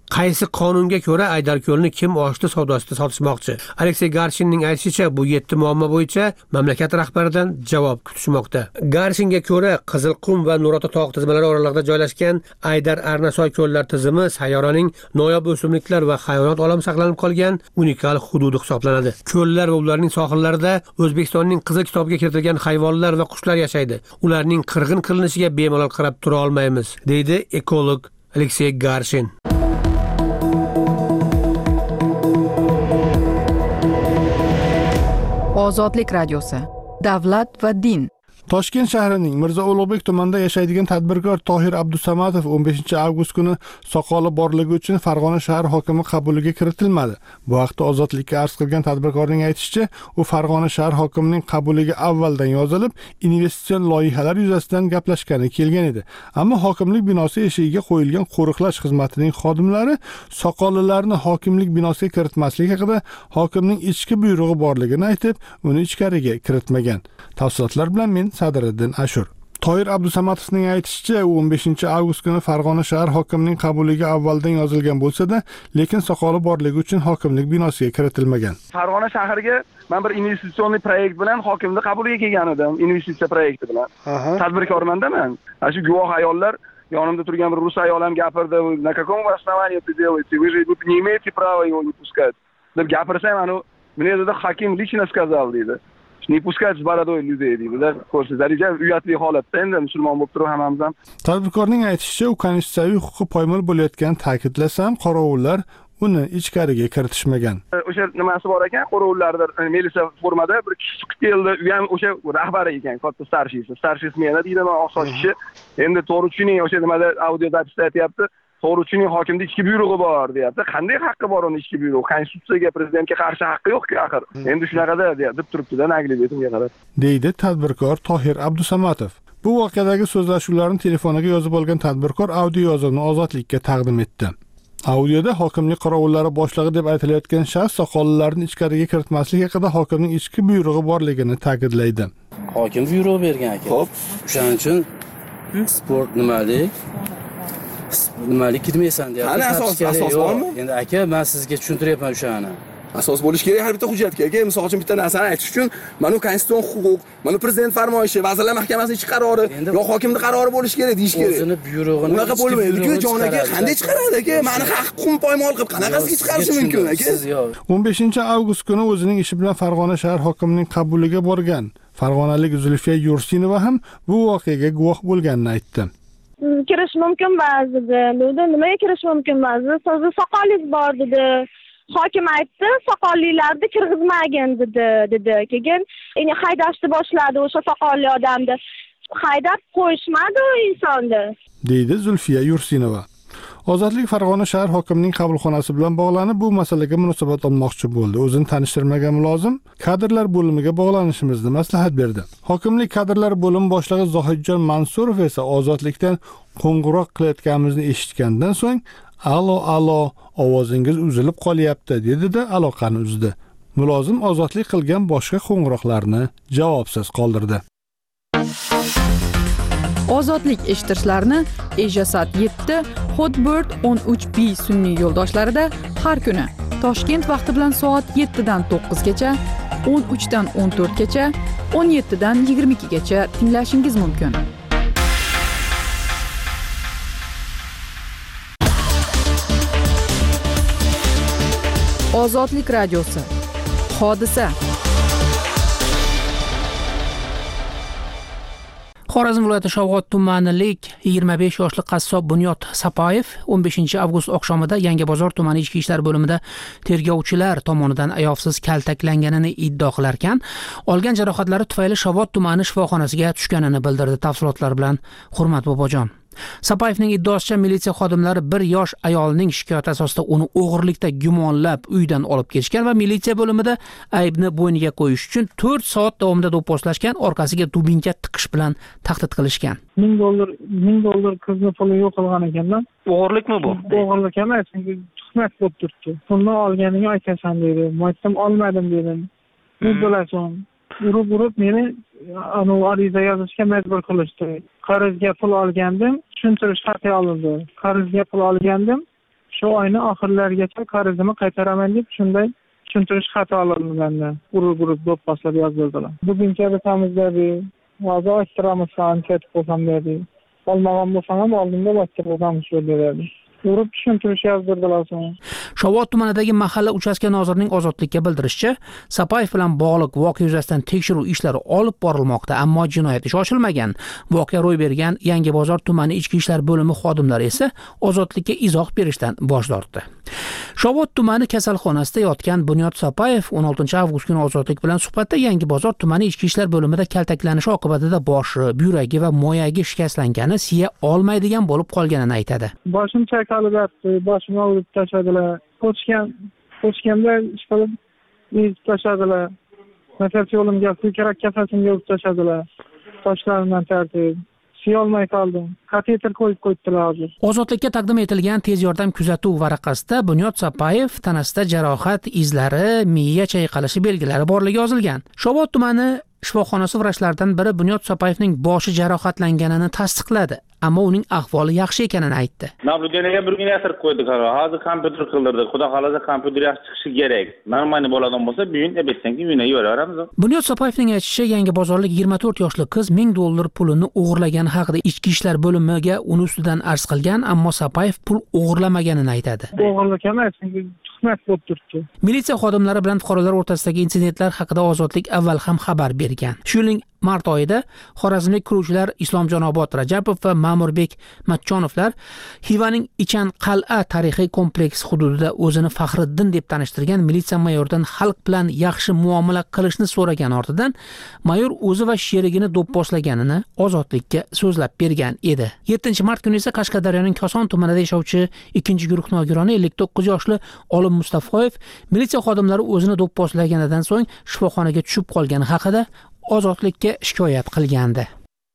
Qaysi qonunga ko'ra Aydar ko'lni kim ochdi savdosida sotishmoqchi? Aleksey Garshinning aytishicha, bu 7 muammo bo'yicha mamlakat rahbaridan javob kutishmoqda. Garshinga ko'ra, Qizilqum va Nurota tog' tizmalari oralig'ida joylashgan Aydar Arnasoy ko'llar tizimi sayyoraning noyob o'simliklar va hayvonot olami saqlanib qolgan unikal hududi hisoblanadi. Ko'llar va ularning sohillarida O'zbekistonning Qizil kitobiga kiritilgan hayvonlar va qushlar yashaydi. Ularning qirg'in qilinishiga bemalol qarab tura olmaymiz, deydi ekolog Aleksey Garshin. Ozodlik radiosi. Davlat va din. Toshkent shahrining Mirzo Ulug'bek tumanida yashaydigan tadbirkor Tohir Abdusamatov 15-avgust kuni soqoli borligi uchun Farg'ona shahar hokimi qabuliga kiritilmadi. Bu haqda Ozodlikka arz qilgan tadbirkorning aytishicha, u Farg'ona shahar hokimining qabuliga avvaldan yozilib, investitsion loyihalar yuzasidan gaplashgani kelgan edi. Ammo hokimlik binosi eshigiga qo'yilgan qo'riqlash xizmatining xodimlari soqolilarni hokimlik binosiga kiritmaslik haqida hokimning ichki buyrug'i borligini aytib, uni ichkariga kiritmagan. Tafsilotlar bilan men Sadriddin Ashur. Tohir Abdusamatovning aytishicha, u 15-avgust kuni Farg'ona shahar hokimining qabuliga avvaldan yozilgan bo'lsa-da, lekin soqoli borligi uchun hokimlik binosiga kiritilmagan. Farg'ona shahriga men bir investitsion proyekt bilan hokimning qabuliga kelgan edim, investitsiya proyekti bilan. Tadbirkorman-da men. Shu guvoh ayollar yonimda turgan bir rus ayol ham gapirdi, "На каком вы основании это делаете? Вы же не имеете права его не пускать." deb gapirsam, мне dedi hokim лично сказал dedi. Не пускать бородой людей deydilar. Ko'rsatadigan uyatli holatda endi musulmon bo'lib turib hammamiz ham. Tadbirkorning aytishicha, u konstitutsiyaviy huquqi poymol bo'layotganini ta'kidlasam, qorovullar uni ichkariga kiritishmagan. O'sha nimasi bor ekan, qorovullarda militsiya formada bir kishi chiqib keldi, u ham o'sha rahbari ekan, katta starshis meni deydi, oqsoch kishi. Endi to'g'ri tushuning, o'sha nimada audio zapisda aytyapti. To'g'ri tushuning, hokimning ichki buyrug'i bor, deyapti. Qanday haqqi bor uning ichki buyrug'i? Konstitutsiyaga, prezidentga qarshi haqqi yo'q-ku axir. Endi shunaqada deb turibdi-da, nagli betimga qarab. Deydi tadbirkor Tohir Abdusamatov. Bu voqeadagi so'zlashuvlarni telefoniga yozib olgan tadbirkor audio yozuvni Ozodlikka taqdim etdi. Audioda hokimlik qorovullari boshlig'i deb aytilayotgan shaxs soqollarni ichkariga kiritmaslik haqida hokimning ichki buyrug'i borligini ta'kidlaydi. Hokim buyruq bergan ekan. Xo'p, o'shaning uchun sport nimalik kirmaysan deyapti. Qani asos bormi? Endi aka, men sizga tushuntiryapman o'shani. Asos bo'lish kerak har bitta hujjatga. Aka, misol uchun bitta narsani aytish uchun, mana konstitutsion huquq, mana prezident farmoyishi, vazirlar mahkamasining ichki qarori, yo hokimning qarori bo'lish kerak deyish kerak. O'zini buyrug'ini unaqa bo'lmaydi-ku, jon aka, qanday chiqaradi aka? Meni huquqim poymol qilib qanaqasiga chiqarishi mumkin aka? 15-avgust kuni o'zining ishi bilan Farg'ona shahar hokimining qabuliga borgan Farg'onalik Zulfiya Yursinova ham bu voqeaga guvoh bo'lganini aytdi. Kirish mumkin ba'zida. Nimaga kirish mumkin ba'zida? So'zi soqolingiz bor dedi. Hokim aytdi, soqollilarni kirgizmagin dedi. Keyin haydashni boshladi o'sha soqolli odamni. Haydab qo'yishmadi u insonni, deydi Zulfiya Yursinova. Ozodlik Farg'ona shahar hokimining qabulxonasi bilan bog'lanib bu masalaga munosabat olmoqchi bo'ldi. O'zini tanishtirmagan mulozim kadrlar bo'limiga bog'lanishimizni maslahat berdi. Hokimlik kadrlar bo'limi boshlig'i Zohidjon Mansurov esa Ozodlikdan qo'ng'iroq qilayotganimizni eshitgandan so'ng "Alo, ovozingiz uzilib qolyapti" dedi-da aloqani uzdi. Mulozim ozodlik qilgan boshqa qo'ng'iroqlarni javobsiz qoldirdi. Ozodlik eshitishlarini Ejasat 7, Hotbird 13B sun'iy yo'ldoshlarida har kuni Toshkent vaqti bilan soat 7 dan 9 gacha, 13 dan 14 gacha, 17 dan 22 gacha tinglashingiz mumkin. Ozodlik radiosi. Hodisa. Xorazm viloyati Shovot tumanilik 25 yoshli qassob Bunyod Sapoyev 15-avgust oqshomida Yangibozor tumani ichki ishlar bo'limida tergovchilar tomonidan ayovsiz kaltaklanganini iddao qilarkan, olgan jarohatlari tufayli Shovot tumani shifoxonasiga tushganini bildirdi. Tafsilotlar bilan Hurmat Bobojon. Sapoyevning iddaosicha militsiya xodimlari bir yosh ayolning shikoyati asosida uni o'g'irlikda gumonlab uydan olib ketishgan va militsiya bo'limida aybni bo'yniga qo'yish uchun 4 soat davomida do'pposlashgan, orqasiga dubinka tiqish bilan tahdid qilishgan. $1000 qizni puli yo'q qilgan ekanlar. O'g'irlikmi bu? O'g'irlik emas, tuhmat bo'lib turibdi. Pulni olganingni aytasan dedi. Men olmadim dedim. Ne bo'lasan? Urib meni ariza yozishga majbur qilishdi. Qarzga pul olgandim, tushuntirish xati olindi. Qarzga pul olgandim, shu oyni oxirlarigacha qarzimni qaytaraman deb shunday tushuntirish xati olindi mendan. Urib do'pposlab yozdirdilar. Buguncha bitamizda hozir ochtiramiz san ketib bo'lsam dedi. Olmagan bo'lsam ham oldinda ochtiramiz shu dedi. Urib tushuntirish yozdirdilar so'ng. Shovot tumanidagi mahalla uchastka nozirining Ozodlikka bildirishicha, Sapayev bilan bog'liq voqea yuzasidan tekshiruv ishlari olib borilmoqda, ammo jinoyat ishi ochilmagan. Voqea ro'y bergan Yangibozor tumani ichki ishlar bo'limi xodimlari esa Ozodlikka izoh berishdan bosh tortdi. Shovot tumani kasalxonasida yotgan Bunyod Sapayev 16 avgust kuni Ozodlik bilan suhbatda Yangibozor tumani ichki ishlar bo'limida kaltaklanish oqibatida boshi, buyragi va moyagi shikastlangani, siya olmaydigan bo'lib qolganini aytadi. Boshim chayqalib yotdi, boshimni urib tashladilar. Qo'chganda ish qilib yezib tashladilar. Nasaf yo'limga kerak kafasimga urib tashladilar. Toshlarimdan tartib. Siyolmay qoldim. Kateter qo'yib qo'ydilar hozir. Ozodlikka taqdim etilgan tez yordam kuzatuv varaqasida Bunyod Sapayev tanasida jarohat izlari, miya chayqalishi belgilari borligi yozilgan. Shovot tumani shifoxonasi vrachlaridan biri Bunyod Sapayevning boshi jarohatlanganini tasdiqladi, ammo uning ahvoli yaxshi ekanini aytdi. Nabliganiga birgina yasirib qo'ydik. Hozir kompyuter qildirdik. Xudo xolasa kompyuter yaxshi chiqishi kerak. Normal bo'ladigan bo'lsa, bugun ebetdan keyin uyga yuboraveramiz. Bunyod Sapayevning aytishicha, Yangibozorlik 24 yoshli qiz $1000 pulini o'g'irlagani haqida ichki ishlar bo'limiga uni ustidan arz qilgan, ammo Sapayev pul o'g'irlamaganini aytadi. O'g'irlik emas, tuhmat bo'lib turibdi. Militsiya xodimlari bilan fuqarolar o'rtasidagi insidentlar haqida Ozodlik avval ham xabar bergan. Shu yilning mart oyida xorazmlik quruvchilar Islomjon Obod Rajabov va Ma'murbek Matchonovlar Xivaning Ichan qal'a tarixiy kompleks hududida o'zini Faxriddin deb tanishtirgan militsiya mayoridan xalq bilan yaxshi muomala qilishni so'ragan ortidan mayor o'zi va sherigini do'pposlaganini Ozodlikka so'zlab bergan edi. 7-mart kuni esa Qashqadaryoning Koson tumanida yashovchi 2-guruh nogironi 59 yoshli Olim Mustafoyev militsiya xodimlari o'zini do'pposlaganidan so'ng shifoxonaga tushib qolgani haqida Ozodlikka shikoyat qilgandi.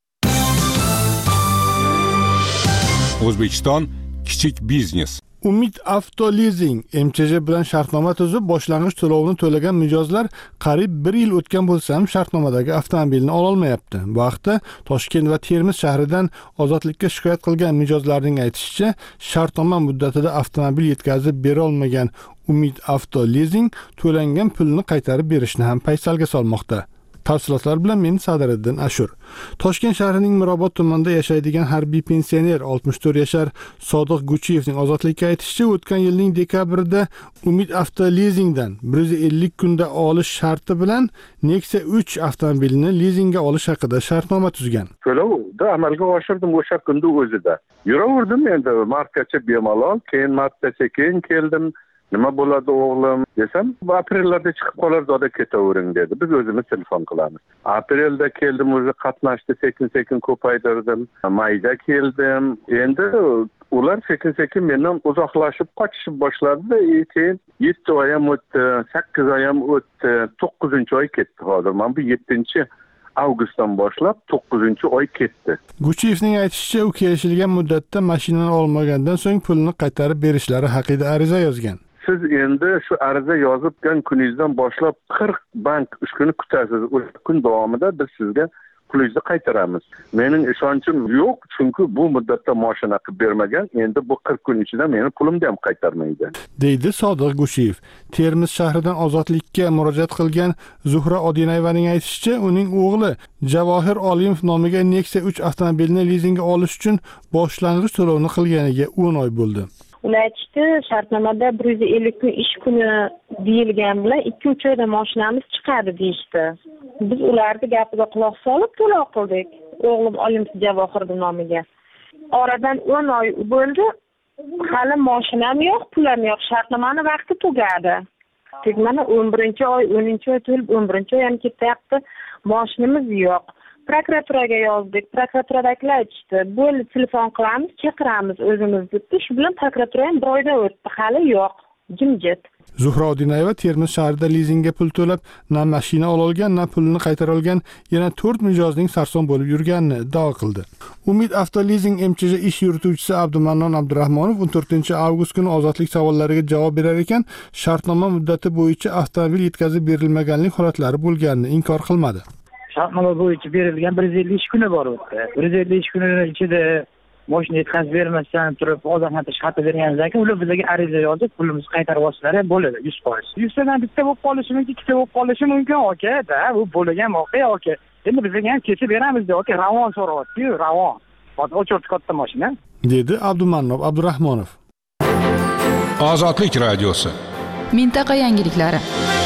O'zbekiston kichik biznes. Umid Avtolizing MCJ bilan shartnoma tuzib, boshlang'ich to'lovini to'lagan mijozlar qariyb 1 yil o'tgan bo'lsa ham shartnomadagi avtomobilni ola olmayapti. Bu haqda Toshkent va Termiz shahridan Ozodlikka shikoyat qilgan mijozlarning aytishicha, shartnoma muddatida avtomobil yetkazib bera olmagan Umid Avtolizing to'langan pulni qaytarib berishni ham paysalga solmoqda. Tafsilotlar bilan men Sadiriddin Ashur. Toshkent shahrining Mirobod tumanida yashaydigan harbiy pensioner 64 yashar Sodiq Guchiyevning Ozodlikka aytishicha, o'tgan yilning dekabrida Umid Avtolizingdan 150 kunda olish sharti bilan Nexia 3 avtomobilini lizingga olish haqida shartnoma tuzgan. To'lovni amalga oshirdim o'sha kunda o'zida. Yuraverdim endi martgacha bemalol, keyin martgacha keyin keldim. Nima bo'ladi o'g'lim desam, aprellarda chiqib qolar, zoda ketavering dedi. Biz o'zimiz telefon qilamiz. Aprelda keldim, o'zi qatnashdi, sekin-sekin ko'paytirdim. Mayda keldim. Endi ular sekin-sekin mendan uzoqlashib qochishib boshladi. Keyin 7 oy ham o'tdi, 8 oy ham o'tdi, 9-oy ketdi hozir. Men bu 7-avgustdan boshlab 9-oy ketdi. Guchiyevning aytishicha, u kelishilgan muddatda mashinani olmagandan so'ng pulni qaytarib berishlari haqida ariza yozgan. Siz endi shu ariza yozibgan kuningizdan boshlab 40 bank 3 kun kutasiz. O'sha kun davomida biz sizga pulingizni qaytaramiz. Mening ishonchim yo'q, chunki bu muddatda mashina qilib bermagan. Endi bu 40 kun ichida meni pulimni ham qaytarmaydi, deydi Sodiq Gushiyev. Termiz shahridan Ozodlikka murojaat qilgan Zuhra Odinayevaning aytishicha, uning o'g'li Javohir Olimov nomiga Nexia 3 avtomobilni lizingga olish uchun boshlang'ich to'lovni qilganiga 10 oy bo'ldi. Ular aytishdi, shartnomada 150 kun ish kuni deyilgan bilan 2-3 oyda mashinamiz chiqadi deyishdi. Biz ularni gapiga quloq solib to'lov qildik. O'g'lim Olimov Javohir nomiga. Oradan 10 oy bo'ldi. Hali mashinam yo'q, pulim yo'q. Shartnomani vaqti tugadi. Mana 11-oy, 10-oy to'lib 11-oy ham ketyapti. Mashinamiz yo'q. Prokuraturaga yozdik. Prokuraturadagilar aytishdi, bo'ldi telefon qilamiz, chaqiramiz o'zimiz deb. Shu bilan prokuratura ham 1 oydan o'tdi, hali yo'q. Jimjit. Zuhra Odinayeva Termiz shahrida lizingga pul to'lab, na mashina olgan, na pulini qaytara olgan yana 4 mijozning sarson bo'lib yurganini iddao qildi. Umid Avtolizing MCJ ish yurituvchisi Abdumannon Abdurahmonov 14-avgust kuni Ozodlik savollariga javob berar ekan, shartnoma muddati bo'yicha avtomobil yetkazib berilmaganlik holatlari bo'lganini inkor qilmadi. Shartnoma bo'yicha berilgan 150 ish kuni bor o'tdi. 150 ish kuni ichida moshina yetkazib bermasdan turib ogohlantirish xati berganimizdan keyin ular bizga ariza yozib pulimizni qaytarib olsalar ham bo'ladi 100%. 100 tadan bitta bo'lib qolishi mumkin, ikkita bo'lib qolishi mumkin aka-da, bu bo'lgan voqea aka. Endi bizga ham kesib beramiz-da aka, ravon so'rayapti-yu, ravon. O'chirdi katta mashina. Dedi Abdumannob Abdurahmonov. Ozodlik radiosi. Mintaqa yangiliklari.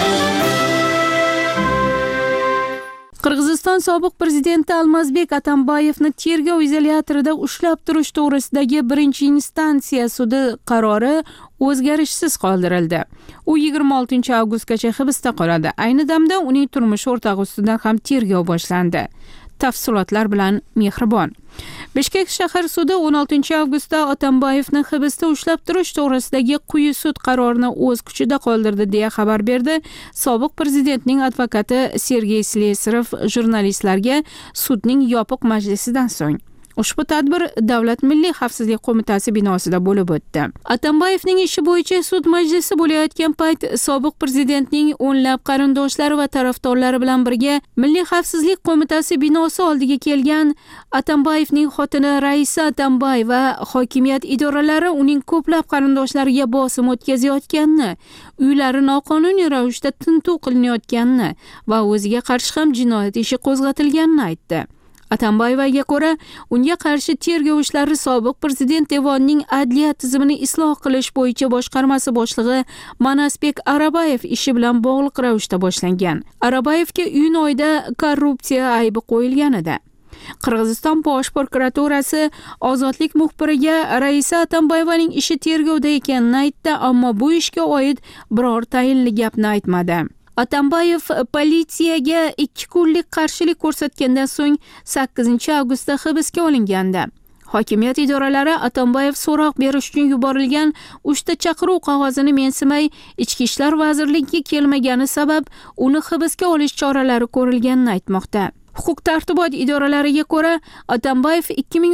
Qirg'iziston sobiq prezidenti Almazbek Atambayevni tergov izolyatorida ushlab turish to'g'risidagi birinchi instansiya sudi qarori o'zgarishsiz qoldirildi. U 26 avgustgacha hibsda qoladi. Ayni damda uning turmush o'rtog'i ustidan ham tergov boshlandi. Tafsilotlar bilan Mehribon. Bishkek shahar sudi 16 avgustda Atambayevni hibsda ushlab turish to'g'risidagi quyi sud qarorini o'z kuchida qoldirdi deya xabar berdi. Sobiq prezidentning advokati Sergey Slesarov jurnalistlarga sudning yopiq majlisidan so'ng. Ushbu tadbir Davlat Milliy xavfsizlik qo'mitasi binosida bo'lib o'tdi. Atambayevning ishi bo'yicha sud majlisi bo'layotgan payt sobiq prezidentning o'nlab qarindoshlari va tarafdorlari bilan birga Milliy xavfsizlik qo'mitasi binosi oldiga kelgan Atambayevning xotini Raisa Atambayeva va hokimiyat idoralari uning ko'plab qarindoshlariga bosim o'tkazayotganini, uylari noqonuniy ravishda tintuv qilinayotganini va o'ziga qarshi ham jinoyat ishi qo'zg'atilganini aytdi. Atambayevaga ko'ra, unga qarshi tergov ishlari sobiq prezident devonining adliya tizimini isloh qilish bo'yicha boshqarmasi boshlig'i Manasbek Arabayev ishi bilan bog'liq ravishda boshlangan. Arabayevga iyun oyida korrupsiya aybi qo'yilgan edi. Qirg'iziston bosh prokuraturasi ozodlik muxbiriga Raisa Atambayevaning ishi tergovda ekanini aytdi, ammo bu ishga oid biror tayinli gapni aytmadi. Atambayev politsiyaga 2 kunlik qarshilik ko'rsatgandan so'ng 8 avgustda hibsga olingandi. Hokimiyat idoralari Atambayev so'roq berish uchun yuborilgan 3 ta chaqiruv qog'ozini mensimay, Ichki ishlar vazirligiga kelmagani sabab uni hibsga olish choralari ko'rilganini aytmoqda. Huquq-tartibot idoralariga ko'ra, Atambayev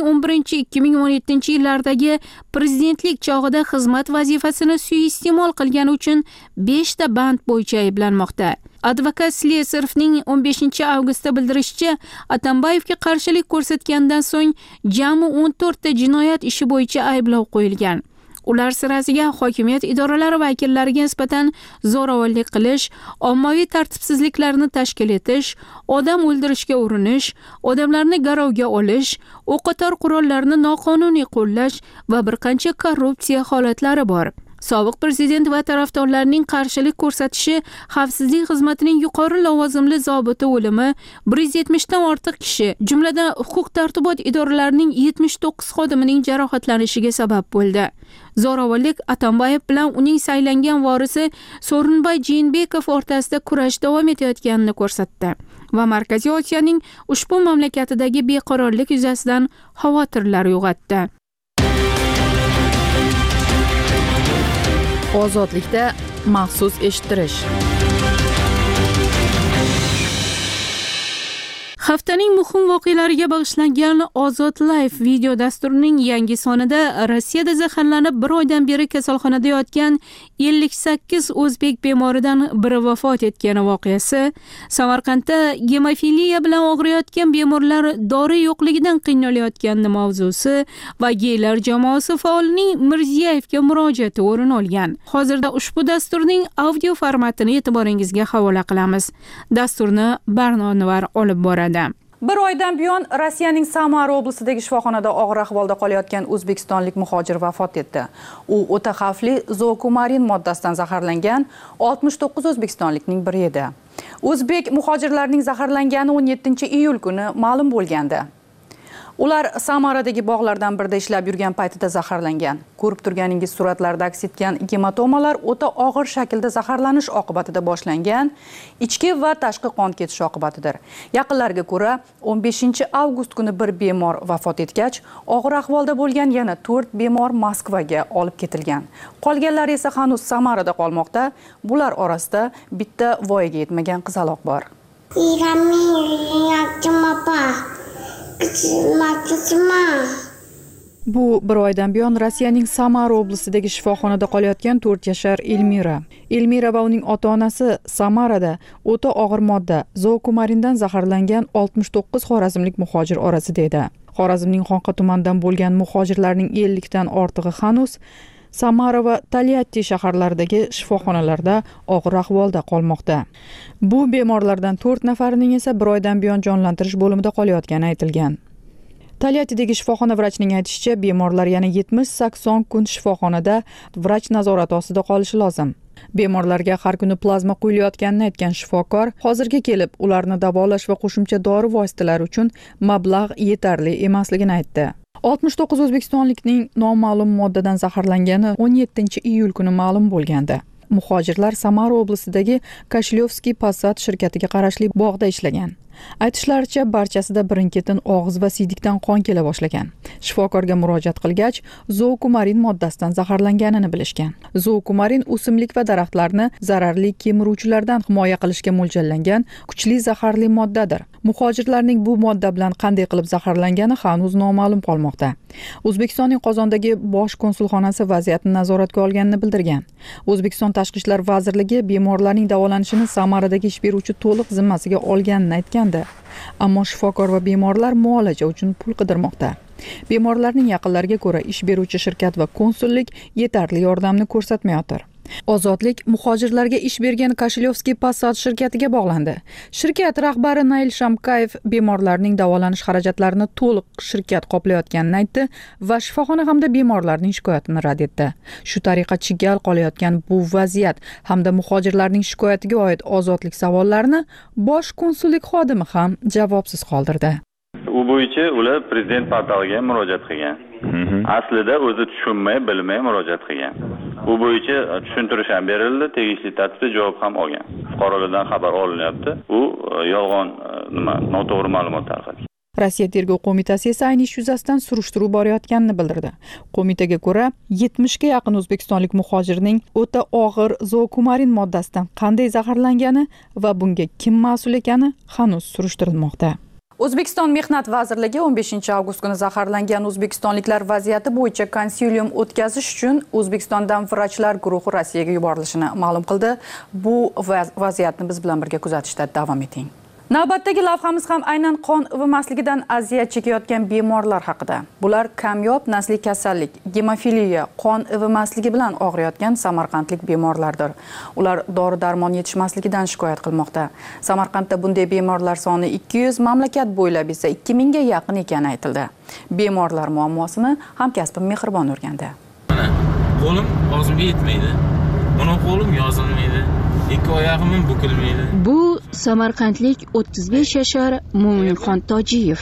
2011-2017 yillardagi prezidentlik chog'ida xizmat vazifasini suiiste'mol qilgani uchun 5 ta band bo'yicha ayblanmoqda. Advokat Slesarovning 15 avgustda bildirishicha, Atambayevga qarshilik ko'rsatgandan so'ng jami 14 ta jinoyat ishi bo'yicha ayblov qo'yilgan. Ular sirasiga hokimiyat idoralari vakillariga nisbatan zo'ravonlik qilish, ommaviy tartibsizliklarni tashkil etish, odam o'ldirishga urinish, odamlarni garovga olish, o'qotar qurollarni noqonuniy qo'llash va bir qancha korrupsiya holatlari bor. Sobiq prezident va tarafdorlarining qarshilik ko'rsatishi, xavfsizlik xizmatining yuqori lavozimli zobiti o'limi, 170 dan ortiq kishi, jumladan huquq-tartibot idoralarining 79 xodimining jarohatlanishiga sabab bo'ldi. Zo'ravonlik Atambayev bilan uning saylangan vorisi So'rinbay Jeenbekov o'rtasida kurash davom etayotganini ko'rsatdi va Markaziy Osiyoning ushbu mamlakatidagi beqarorlik yuzasidan xavotirlar uyg'otdi. Ozodlikda maxsus eshittirish. Haftaning muhim voqealariga bag'ishlangan Ozod Live video dasturining yangi sonida Rossiyada zaharlanib 1 oydan beri kasalxonada yotgan 58 o'zbek bemoridan biri vafot etgani voqeasi, Samarqandda gemofiliya bilan og'riyotgan bemorlar dori yo'qligidan qiynalayotgani mavzusi va geylar jamoasi faolining Mirziyevga murojaati o'rin olgan. Hozirda ushbu dasturning audio formatini e'tiboringizga havola qilamiz. Dasturni Barnonvar olib boradi. Bir oydan buyon Rossiyaning Samara oblasidagi shifoxonada og'ir ahvolda qolayotgan o'zbekistonlik muhojir vafot etdi. U o'ta xavfli zookumarin moddasidan zaharlangan 69 o'zbekistonlikning biri edi. O'zbek muhojirlarning zaharlangani 17-iyul kuni ma'lum bo'lgandi. Ular Samaradagi bog'lardan birida ishlab yurgan paytida zaharlangan. Ko'rib turganingiz suratlarda aks etgan gematomalar o'ta og'ir shaklda zaharlanish oqibatida boshlangan ichki va tashqi qon ketishi oqibatidir. Yaqinlarga ko'ra, 15 avgust kuni bir bemor vafot etgach, og'ir ahvolda bo'lgan yana 4 bemor Moskvaga olib ketilgan. Qolganlar esa hanuz Samarada qolmoqda. Bular orasida bitta voyaga yetmagan qizaloq bor. Bu bir oydan buyon Rossiyaning Samara oblasidagi shifoxonada qolayotgan 4 yashar Elmira. Elmira va uning ota-onasi Samarada o'ta og'ir modda zookumarindan zaharlangan 69 xorazmlik muhojir orasida edi. Xorazmning Xonqa tumanidan bo'lgan muhojirlarning 50 dan ortig'i hanuz Samara va Tolyatti shaharlaridagi shifoxonalarda og'ir ahvolda qolmoqda. Bu bemorlardan 4 nafarining esa bir oydan buyon jonlantirish bo'limida qolayotgani aytilgan. Tolyattidagi shifoxona vrachining aytishicha, bemorlar yana 70-80 kun shifoxonada vrach nazorati ostida qolishi lozim. Bemorlarga har kuni plazma quyilayotganini aytgan shifokor, hozirga kelib ularni davolash va qo'shimcha dori vositalari uchun mablag' yetarli emasligini aytdi. 69 o'zbekistonlikning noma'lum moddadan zaharlangani 17-iyul kuni ma'lum bo'lgandi. Muhojirlar Samara oblasidagi Kashlyovskiy Passat shirkatiga qarashli bog'da ishlagan. Aytishlaricha, barchasida birin-ketin og'iz va siydikdan qon kela boshlagan. Shifokorga murojaat qilgach, zookumarin moddasidan zaharlanganini bilishgan. Zookumarin o'simlik va daraxtlarni zararli kemiruvchilardan himoya qilishga mo'ljallangan kuchli zaharli moddadir. Muhojirlarning bu modda bilan qanday qilib zaharlangani hanuz noma'lum qolmoqda. O'zbekistonning Qozondagi bosh konsulxonasi vaziyatni nazoratga olganini bildirgan. O'zbekiston Tashqi ishlar vazirligi bemorlarning davolanishini Samaradagi ish beruvchi to'liq zimmasiga olganini aytgan. Ammo shifokor va bemorlar muolaja uchun pul qidirmoqda. Bemorlarning yaqinlariga ko'ra, ish beruvchi shirkat va konsullik yetarli yordamni ko'rsatmayotir. Ozodlik muhojirlarga ish bergan Kashlyovskiy Passat shirkatiga bog'landi. Shirkat rahbari Nail Shamkayev bemorlarning davolanish xarajatlarini to'liq shirkat qoplayotganini aytdi va shifoxona hamda bemorlarning shikoyatini rad etdi. Shu tariqa chigal qolayotgan bu vaziyat hamda muhojirlarning shikoyatiga oid ozodlik savollarini bosh konsullik xodimi ham javobsiz qoldirdi. U bo'yicha ular prezident portaliga murojaat qilgan. Aslida o'zi tushunmay, bilmay murojaat qilgan. Bu bo'yicha tushuntirish ham berildi, tegishli tartibda javob ham olgan. Fuqarolardan xabar olinyapti. U yolg'on noto'g'ri ma'lumot tarqatgan. Rossiya tergov qo'mitasi esa ayni ish yuzasidan surishtiruv borayotganini bildirdi. Qo'mitaga ko'ra, 70 ga yaqin o'zbekistonlik muhojirning o'ta og'ir zookumarin moddasidan qanday zaharlangani va bunga kim mas'ul ekani hanuz surishtirilmoqda. O'zbekiston Mehnat vazirligi 15 avgust kuni zaharlangan o'zbekistonliklar vaziyati bo'yicha konsilium o'tkazish uchun O'zbekistondan vrachlar guruhi Rossiyaga yuborilishini ma'lum qildi. Bu vaziyatni biz bilan birga kuzatishda davom eting. Navbatdagi lavhamiz ham aynan qon ivimasligidan aziyat chekayotgan bemorlar haqida. Bular kamyob nasliy kasallik, gemofiliya, qon ivimasligi bilan og'riyotgan samarqandlik bemorlardir. Ular dori-darmon yetishmasligidan shikoyat qilmoqda. Samarqandda bunday bemorlar soni 200, mamlakat bo'ylab esa 2000 ga yaqin ekani aytildi. Bemorlar muammosini hamkasbim Mehribon o'rgandi. Mana qo'lim og'zimga yetmaydi. Mana qo'lim yozilmaydi. Ikki oyog'im bukilmaydi. Bu samarqandlik 35 yashar Mo'minxon Tojiyev.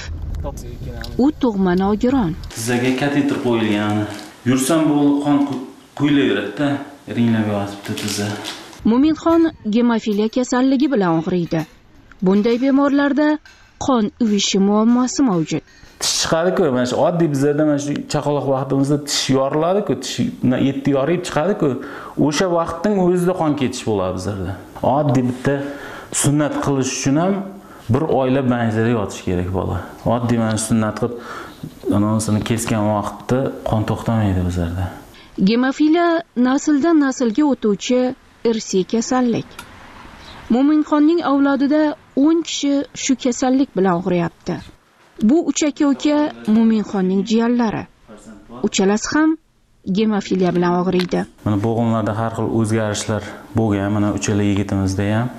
U tug'ma nogiron. Tizzaga kateter qo'yilgan. Yursam bo'ldi qon quyilaveradi-da, ringlab yotibdi tizza. Mo'minxon gemofiliya kasalligi bilan og'riydi. Bunday bemorlarda qon uvishi muammosi mavjud. Tish chiqadi-ku, mana shu oddiy bizlarda mana shu chaqaloq vaqtimizda tish yoriladi-ku, tish 7 yorib chiqadi-ku. O'sha vaqtning o'zida qon ketish bo'ladi bizlarda. Oddiy bitta sunnat qilish uchun ham bir oylab banjada yotish kerak bola. Oddiy mana sunnat qilib anonsini kesgan vaqtda qon to'xtamaydi bizlarda. Gemofiliya nasldan naslga o'tuvchi irsiy kasallik. Mo'minxonning avlodida 10 kishi shu kasallik bilan og'riyapti. Bu uch aka-uka Mo'minxonning jiyanlari. Uchalasi ham gemofiliya bilan og'riydi. Mana bo'g'inlarda har xil o'zgarishlar bo'lgan, mana uchala yigitimizda ham.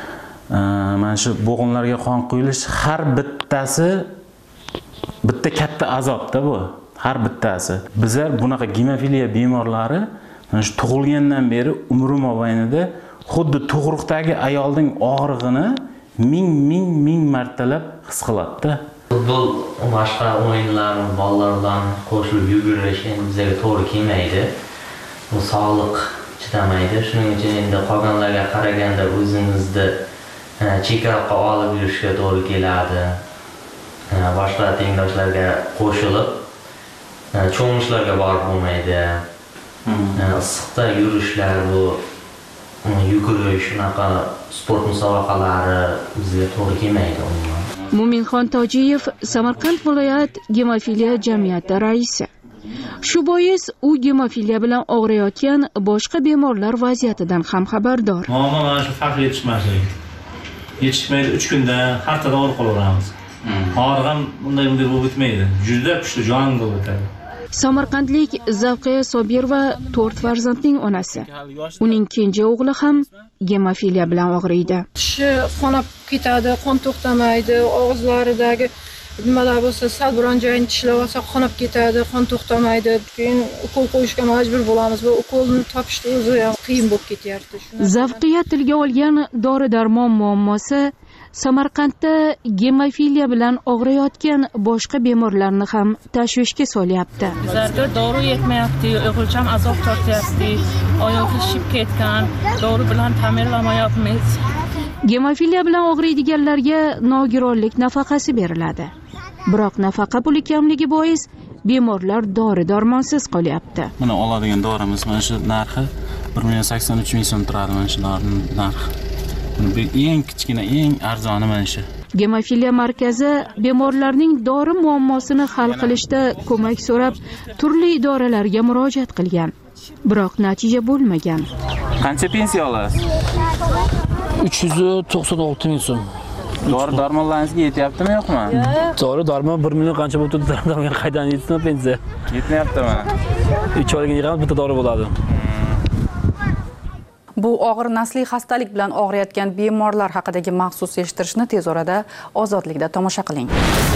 Mana shu bo'g'inlarga qon quyilish har bittasi bitta katta azobda bu. Har bittasi. Bizlar bunaqa gemofiliya bemorlari mana shu tug'ilgandan beri umri mobaynida xuddi tug'ruqdagi ayolning og'rig'ini ming martalab his qiladi-da. Futbol boshqa o'yinlar, bolalar bilan qo'shilib yugurish bizga to'g'ri kelmaydi. Bu sog'liq chidamaydi. Shuning uchun endi qolganlarga qaraganda o'zingizni chekapga olib yurishga to'g'ri keladi. Boshqa tengdoshlarga qo'shilib cho'mishlarga borib bo'lmaydi. Issiqda yurishlar, bu yugurish, shunaqa sport musobaqalari bizga to'g'ri kelmaydi. Mo'minxon Tojiyev Samarqand viloyat gemofiliya jamiyati raisi. Shu bois u gemofiliya bilan og'riyotgan boshqa bemorlar vaziyatidan ham xabardor. Mana shu farqli yetishmaslik. Yetishmaydi 3 kunda haftada olib qolaveramiz. Og'riq bunday bo'lib o'tmaydi. Juda kuchli jon bo'lib o'tadi. Samarqandlik Zavqiya Sobirova 4 farzandning onasi. Uning kenja o'g'li ham gemofiliya bilan og'riydi. Tishi qonab ketadi, qon to'xtamaydi, og'izlaridagi nimalar bo'lsa, sal biron joyini tishlab olsa qonab ketadi, qon to'xtamaydi. Keyin ukol qo'yishga majbur bo'lamiz va ukolni topishni o'zi ham qiyin bo'lib ketyapti. Zavqiya tilga olgan dori-darmon muammosi Samarqandda gemofiliya bilan og'riyotgan boshqa bemorlarni ham tashvishga solyapti. Bizlarga dori yetmayapti, o'g'ilcham azob tortyapti, oyog'i shib ketgan, dori bilan ta'minlamayapmiz. Gemofiliya bilan og'riydiganlarga nogironlik nafaqasi beriladi. Biroq nafaqa puli kamligi bois bemorlar dori-darmonsiz qolyapti. Mana oladigan dorimiz mana shu narxi 1,83 million so'm turadi mana shu dorining narxi. Eng kichkina, eng arzoni mana shu. Gemofiliya markazi bemorlarning dori muammosini hal qilishda ko'mak so'rab turli idoralarga murojaat qilgan. Biroq natija bo'lmagan. Qancha pensiya olasiz? 396 ming so'm. Dori-darmonlaringizga yetyaptimi, yo'qmi? Dori-darmon 1 million qancha bo'lib turadi? Qaydan yetsin pensiya? Yetmayaptimi? 3 oyga yig'ib bitta dori bo'ladi. Bu og'ir nasliy xastalik bilan og'riyotgan bemorlar haqidagi maxsus eshittirishni tez orada Ozodlikda tomosha qiling.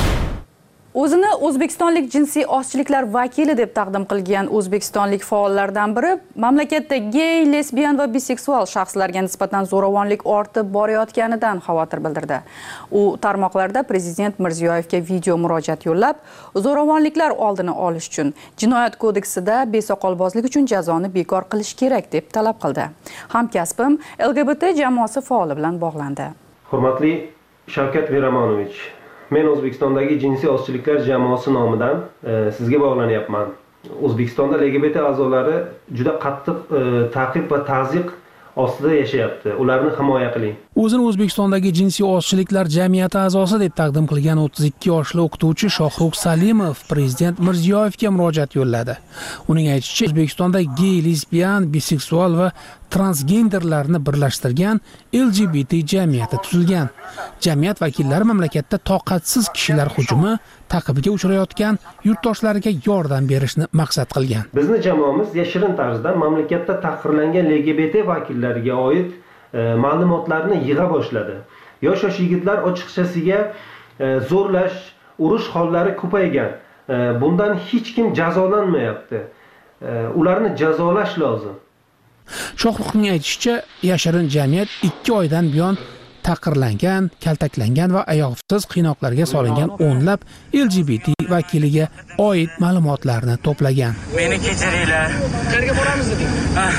O'zini O'zbekistonlik jinsiy ozchiliklar vakili deb taqdim qilgan o'zbekistonlik faollardan biri mamlakatda gey, lesbiyan va biseksual shaxslarga nisbatan zo'ravonlik ortib borayotganidan xavotir bildirdi. U tarmoqlarda Prezident Mirziyoyevga video murojaat yo'llab, zo'ravonliklar oldini olish uchun Jinoyat kodeksida besoqolbozlik uchun jazoni bekor qilish kerak deb talab qildi. Hamkasbim LGBT jamoasi faoli bilan bog'landi. Hurmatli Shavkat Miramonovich, men O'zbekistondagi jinsiy ozchiliklar jamoasi nomidan sizga bog'lanyapman. O'zbekistonda LGBT a'zolari juda qattiq ta'qib va ta'ziq ostida yashayapti. Ularni himoya qiling. O'zini O'zbekistondagi jinsiy ozchiliklar jamiyati a'zosi deb taqdim qilgan 32 yoshli o'qituvchi Shohrux Salimov Prezident Mirziyoyevga murojaat yo'lladi. Uning aytishicha, O'zbekistonda gey, lesbiyan, biseksual va transgenderlarni birlashtirgan LGBT jamiyati tuzilgan. Jamiyat vakillari mamlakatda toqatsiz kishilar hujumi taqibiga uchrayotgan yurtdoshlariga yordam berishni maqsad qilgan. Bizni jamoamiz yashirin tarzda mamlakatda tahqirlangan LGBT vakillariga oid ma'lumotlarni yig'a boshladi. Yosh yigitlar ochiqchasiga zo'rlash, urush hollari ko'paygan. Bundan hech kim jazolanmayapti. Ularni jazolash lozim. Shohruxning aytishicha, yashirin jamiyat 2 oydan buyon taqirlangan, kaltaklangan va ayoqsiz qiynoqlarga solingan o'nlab LGBT vakiliga oid ma'lumotlarni to'plagan. Meni kechiringlar. Qayerga boramiz deding?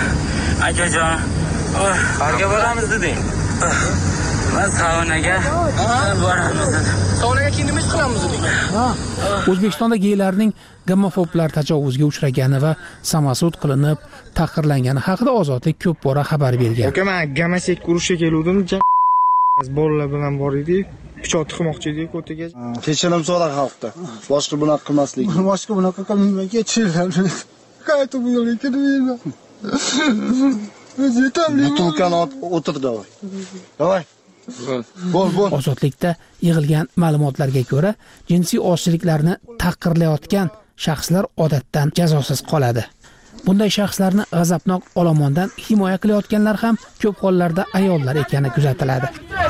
Akajon, qayerga boramiz deding? Men saunaga boramiz dedim. Saunaga keyin nima qilamiz deding? O'zbekistonda geylarning gomofoblar tajovuzga uchragani va samasud qilinib, taqirlangani haqida Ozodlik ko'p bora xabar bergan. Aka, men gamasek urushga keluvdim. Bolalar bilan bor edik. Pichoq tiqmoqchi edik o'tiga. Kechirim so'radi xalqda. Boshqa bunaqa qilmaslik. Boshqa bunaqa qilmayman. Kechiringlar. Qaytib bu yo'lga kirmayman. Butulkan o'tir davay. Davay. Bol. Ozodlikda yig'ilgan ma'lumotlarga ko'ra, jinsiy ozchiliklarni taqirlayotgan shaxslar odatdan jazosiz qoladi. Bunday shaxslarni g'azabnok olomondan himoya qilayotganlar ham ko'p hollarda ayollar ekani kuzatiladi.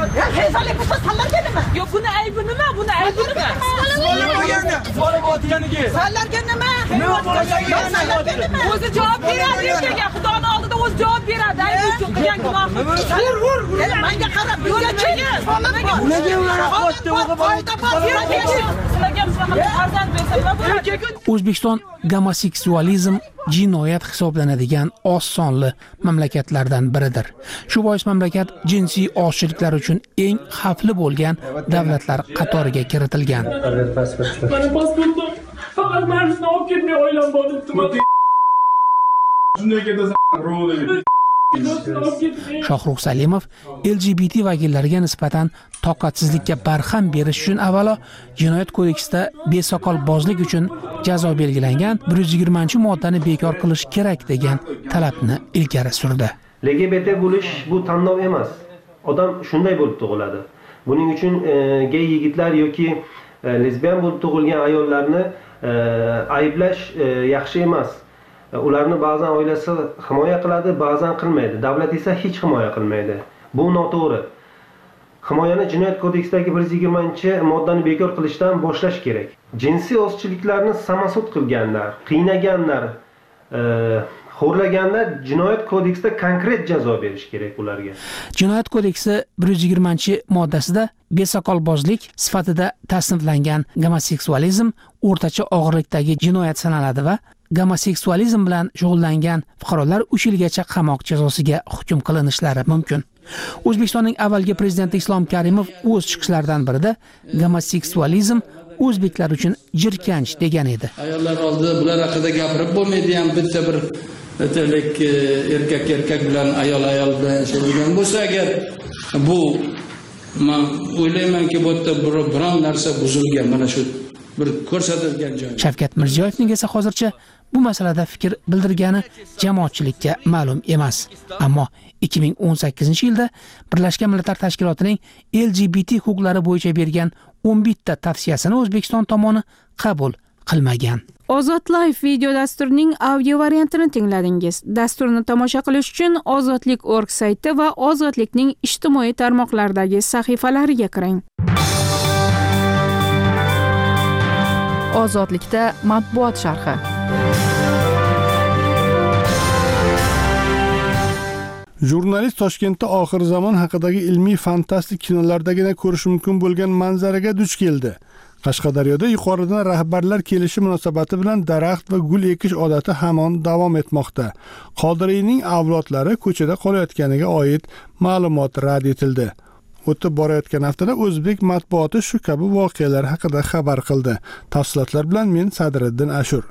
Yo'q, buni aybi nima? Buni aybi nima? Sallarga nima? O'zi javob beradi ertaga, Xudoning oldida o'zi javob beradi. Aybi uchun qilgan gunohim. Menga qarab, yo'lga chiqing. O'zbekiston gomoseksualizm jinoyat hisoblanadigan oz sonli mamlakatlardan biridir. Shu bois mamlakat jinsiy ozchiliklar uchun eng xavfli bo'lgan davlatlar qatoriga kiritilgan. Mana pasportim. Faqat meni olib ketmay oilam bor debdi. Shunday ketasan, ro'lga. Shohrux Salimov LGBT vakillariga nisbatan toqatsizlikka barham berish uchun avvalo Jinoyat kodeksida besoqolbozlik uchun jazo belgilangan 120-moddani bekor qilish kerak degan talabni ilgari surdi. LGBT bo'lish bu tanlov emas. Odam shunday bo'lib tug'iladi. Buning uchun gay yigitlar yoki lesbiyan bo'lib tug'ilgan ayollarni ayblash yaxshi emas. Ularni ba'zan oilasi himoya qiladi, ba'zan qilmaydi. Davlat esa hech himoya qilmaydi. Bu noto'g'ri. Himoyani Jinoyat kodeksidagi 120-moddani bekor qilishdan boshlash kerak. Jinsiy ozchiliklarni samosud qilganlar, qiynaganlar, xo'rlaganlar Jinoyat kodeksida konkret jazo berish kerak ularga. Jinoyat kodeksi 120-moddasida besoqolbozlik sifatida tasniflangan gomoseksualizm o'rtacha og'irlikdagi jinoyat sanaladi va gomoseksualizm bilan shug'ullangan fuqarolar 3 yilgacha qamoq jazosiga hukm qilinishlari mumkin. O'zbekistonning avvalgi prezidenti Islom Karimov o'z chiqishlaridan birida gomoseksualizm o'zbeklar uchun jirkanch degan edi. Ayollar oldida bular haqida gapirib bo'lmaydi ham, bitta bir erkak bilan ayol bilan yashaydigan bo'lsa agar bu men o'ylaymanki bu yerda biron narsa buzilgan, mana shu bir ko'rsatilgan joy. Shavkat Mirziyoyevning esa hozircha bu masalada fikr bildirgani jamoatchilikka ma'lum emas. Ammo 2018-yilda Birlashgan Millatlar Tashkilotining LGBT huquqlari bo'yicha bergan 11 ta tavsiyasini O'zbekiston tomoni qabul qilmagan. Ozod Live video dasturining audio variantini tingladingiz. Dasturni tomosha qilish uchun ozodlik.org sayti va Ozodlikning ijtimoiy tarmoqlardagi sahifalariga kiring. Ozodlikda matbuot sharhi. Jurnalist Toshkentda oxir zamon haqidagi ilmiy fantastik kinolardagina ko'rish mumkin bo'lgan manzaraga duch keldi. Qashqadaryoda yuqoridan rahbarlar kelishi munosabati bilan daraxt va gul ekish odati hamon davom etmoqda. Qodiriyning avlodlari ko'chada qolayotganiga oid ma'lumot rad etildi. O'tib borayotgan haftada o'zbek matbuoti shu kabi voqealar haqida xabar qildi. Tafsilotlar bilan men Sadriddin Ashur.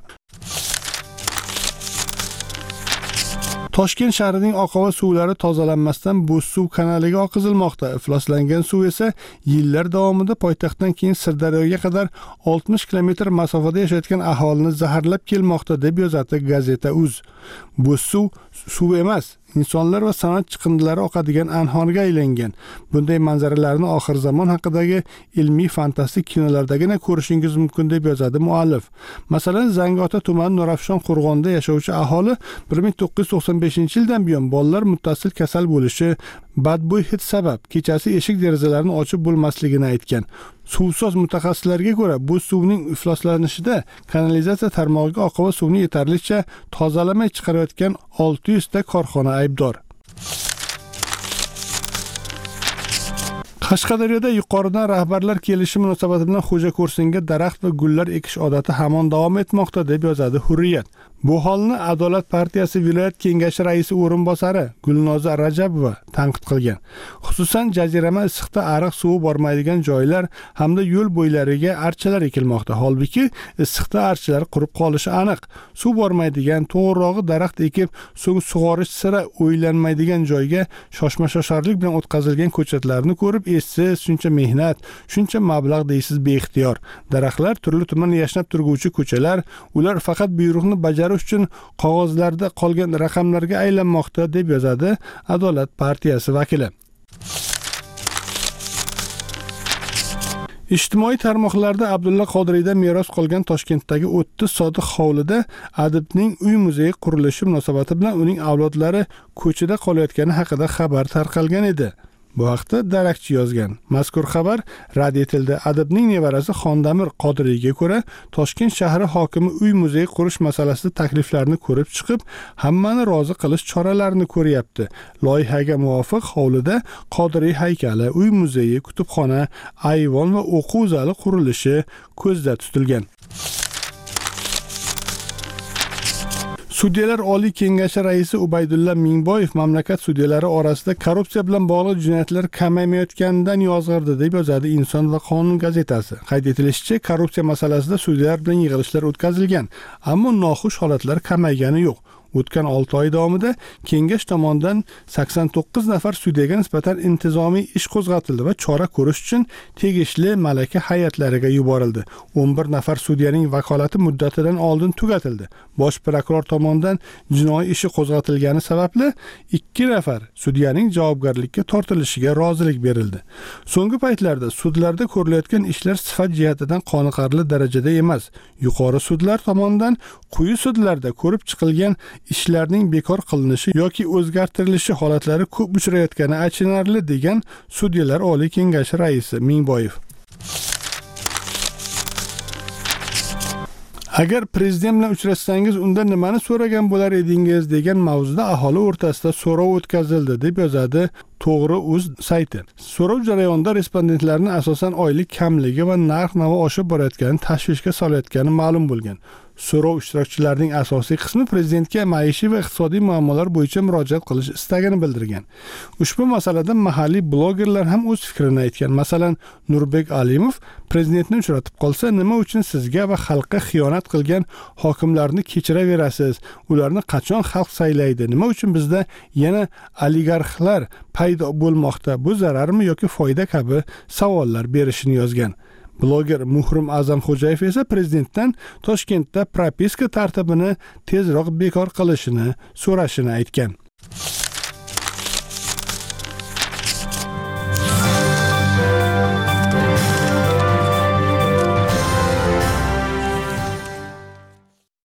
Toshkent shahrining oqova suvlari tozalanmasdan Bo'zsuv kanaliga oqizilmoqda. Ifloslangan suv esa yillar davomida poytaxtdan keyin Sirdaryoga qadar 60 kilometr masofada yashayotgan aholini zaharlab kelmoqda deb yozadi Gazeta.uz. Bo'zsuv suv emas, insonlar va sanoat chiqindilari oqadigan anhorga aylangan. Bunday manzaralarni oxir zamon haqidagi ilmiy fantastik kinolardagina ko'rishingiz mumkin deb yozadi muallif. Masalan, Zangiota tumani Nurafshon qo'rg'onida yashovchi aholi 1995-yildan buyon bolalar muttasil kasal bo'lishi, badbo'y hid sabab kechasi eshik derazalarini ochib bo'lmasligini aytgan. Suvsoz mutaxassislarga ko'ra, bu suvning ifloslanishida kanalizatsiya tarmog'iga oqova suvni yetarlicha tozalamay chiqarayotgan 600 ta korxona aybdor. Qashqadaryoda yuqoridan rahbarlar kelishi munosabati bilan Xo'jako'rsinga daraxt va gullar ekish odati hamon davom etmoqda deb yozadi Hurriyat. Bu holni Adolat partiyasi viloyat kengashi raisi o'rinbosari Gulnoza Rajabova tanqid qilgan. Xususan, jazirama issiqda ariq suvi bormaydigan joylar hamda yo'l bo'ylariga archalar ekilmoqda. Holbuki, issiqda archalar qurib qolishi aniq. Suv bormaydigan, to'g'rirog'i daraxt ekib, sug'orish sira o'ylanmaydigan joyga shoshma-shosharlik bilan o'tkazilgan ko'chatlarni ko'rib, siz shuncha mehnat, shuncha mablag' deysiz beixtiyor. Daraxtlar turli-tuman yashnab turguvchi ko'chalar, ular faqat buyruqni bajarish uchun qog'ozlarda qolgan raqamlarga aylanmoqda deb yozadi Adolat partiyasi vakili. Ijtimoiy tarmoqlarda Abdulla Qodiriydan meros qolgan Toshkentdagi 30 sotix hovlida adibning uy-muzeyi qurilishi munosabati bilan uning avlodlari ko'chada qolayotgani haqida xabar tarqalgan edi. Bu haqda Darakchi yozgan. Mazkur xabar rad etildi. Adibning nevarasi Xondamir Qodiriyga ko'ra, Toshkent shahri hokimi uy-muzey qurish masalasida takliflarni ko'rib chiqib, hammani rozi qilish choralarini ko'ryapti. Loyihaga muvofiq hovlida Qodiriy haykali, uy-muzeyi, kutubxona, ayvon va o'quv zali qurilishi ko'zda tutilgan. Sudyalar Oliy Kengashi raisi Ubaydulla Mingboyev mamlakat sudyalari orasida korrupsiya bilan bog'liq jinoyatlar kamaymayotganidan yozg'irdi deb yozadi Inson va qonun gazetasi. Qayd etilishicha, korrupsiya masalasida sudyalar bilan yig'ilishlar o'tkazilgan, ammo noxush holatlar kamaygani yo'q. O'tgan 6 oy davomida kengash tomonidan 89 nafar sudyaga nisbatan intizomiy ish qo'zg'atildi va chora ko'rish uchun tegishli malaka hayatlariga yuborildi. 11 nafar sudyaning vakolati muddatidan oldin tugatildi. Bosh prokuror tomonidan jinoiy ishi qo'zg'atilgani sababli 2 nafar sudyaning javobgarlikka tortilishiga rozilik berildi. So'nggi paytlarda sudlarda ko'rilayotgan ishlar sifat jihatidan qoniqarli darajada emas. Yuqori sudlar tomonidan quyi sudlarda ko'rib chiqilgan ishlarning bekor qilinishi yoki o'zgartirilishi holatlari ko'p uchrayotgani achinarli degan Sudyalar Oliy Kengashi raisi Mingboyev. Agar prezident bilan uchrashsangiz, undan nimani so'ragan bo'lar edingiz degan mavzuda aholi o'rtasida so'rov o'tkazildi deb yozadi To'g'ri.uz sayti. So'rov jarayonida respondentlarning asosan oylik kamligi va narx-navo oshib borayotgani tashvishga solayotgani ma'lum bo'lgan. So'rov ishtirokchilarining asosiy qismi prezidentga maishiy va iqtisodiy muammolar bo'yicha murojaat qilish istagini bildirgan. Ushbu masalada mahalliy blogerlar ham o'z fikrini aytgan. Masalan, Nurbek Alimov prezidentni uchratib qolsa, nima uchun sizga va xalqqa xiyonat qilgan hokimlarni kechiraverasiz? Ularni qachon xalq saylaydi? Nima uchun bizda yana oligarxlar paydo bo'lmoqda? Bu zararmi yoki foyda kabi savollar berishini yozgan. Bloger Muhrim A'zamxo'jayev esa prezidentdan Toshkentda propiska tartibini tezroq bekor qilishini so'rashini aytgan.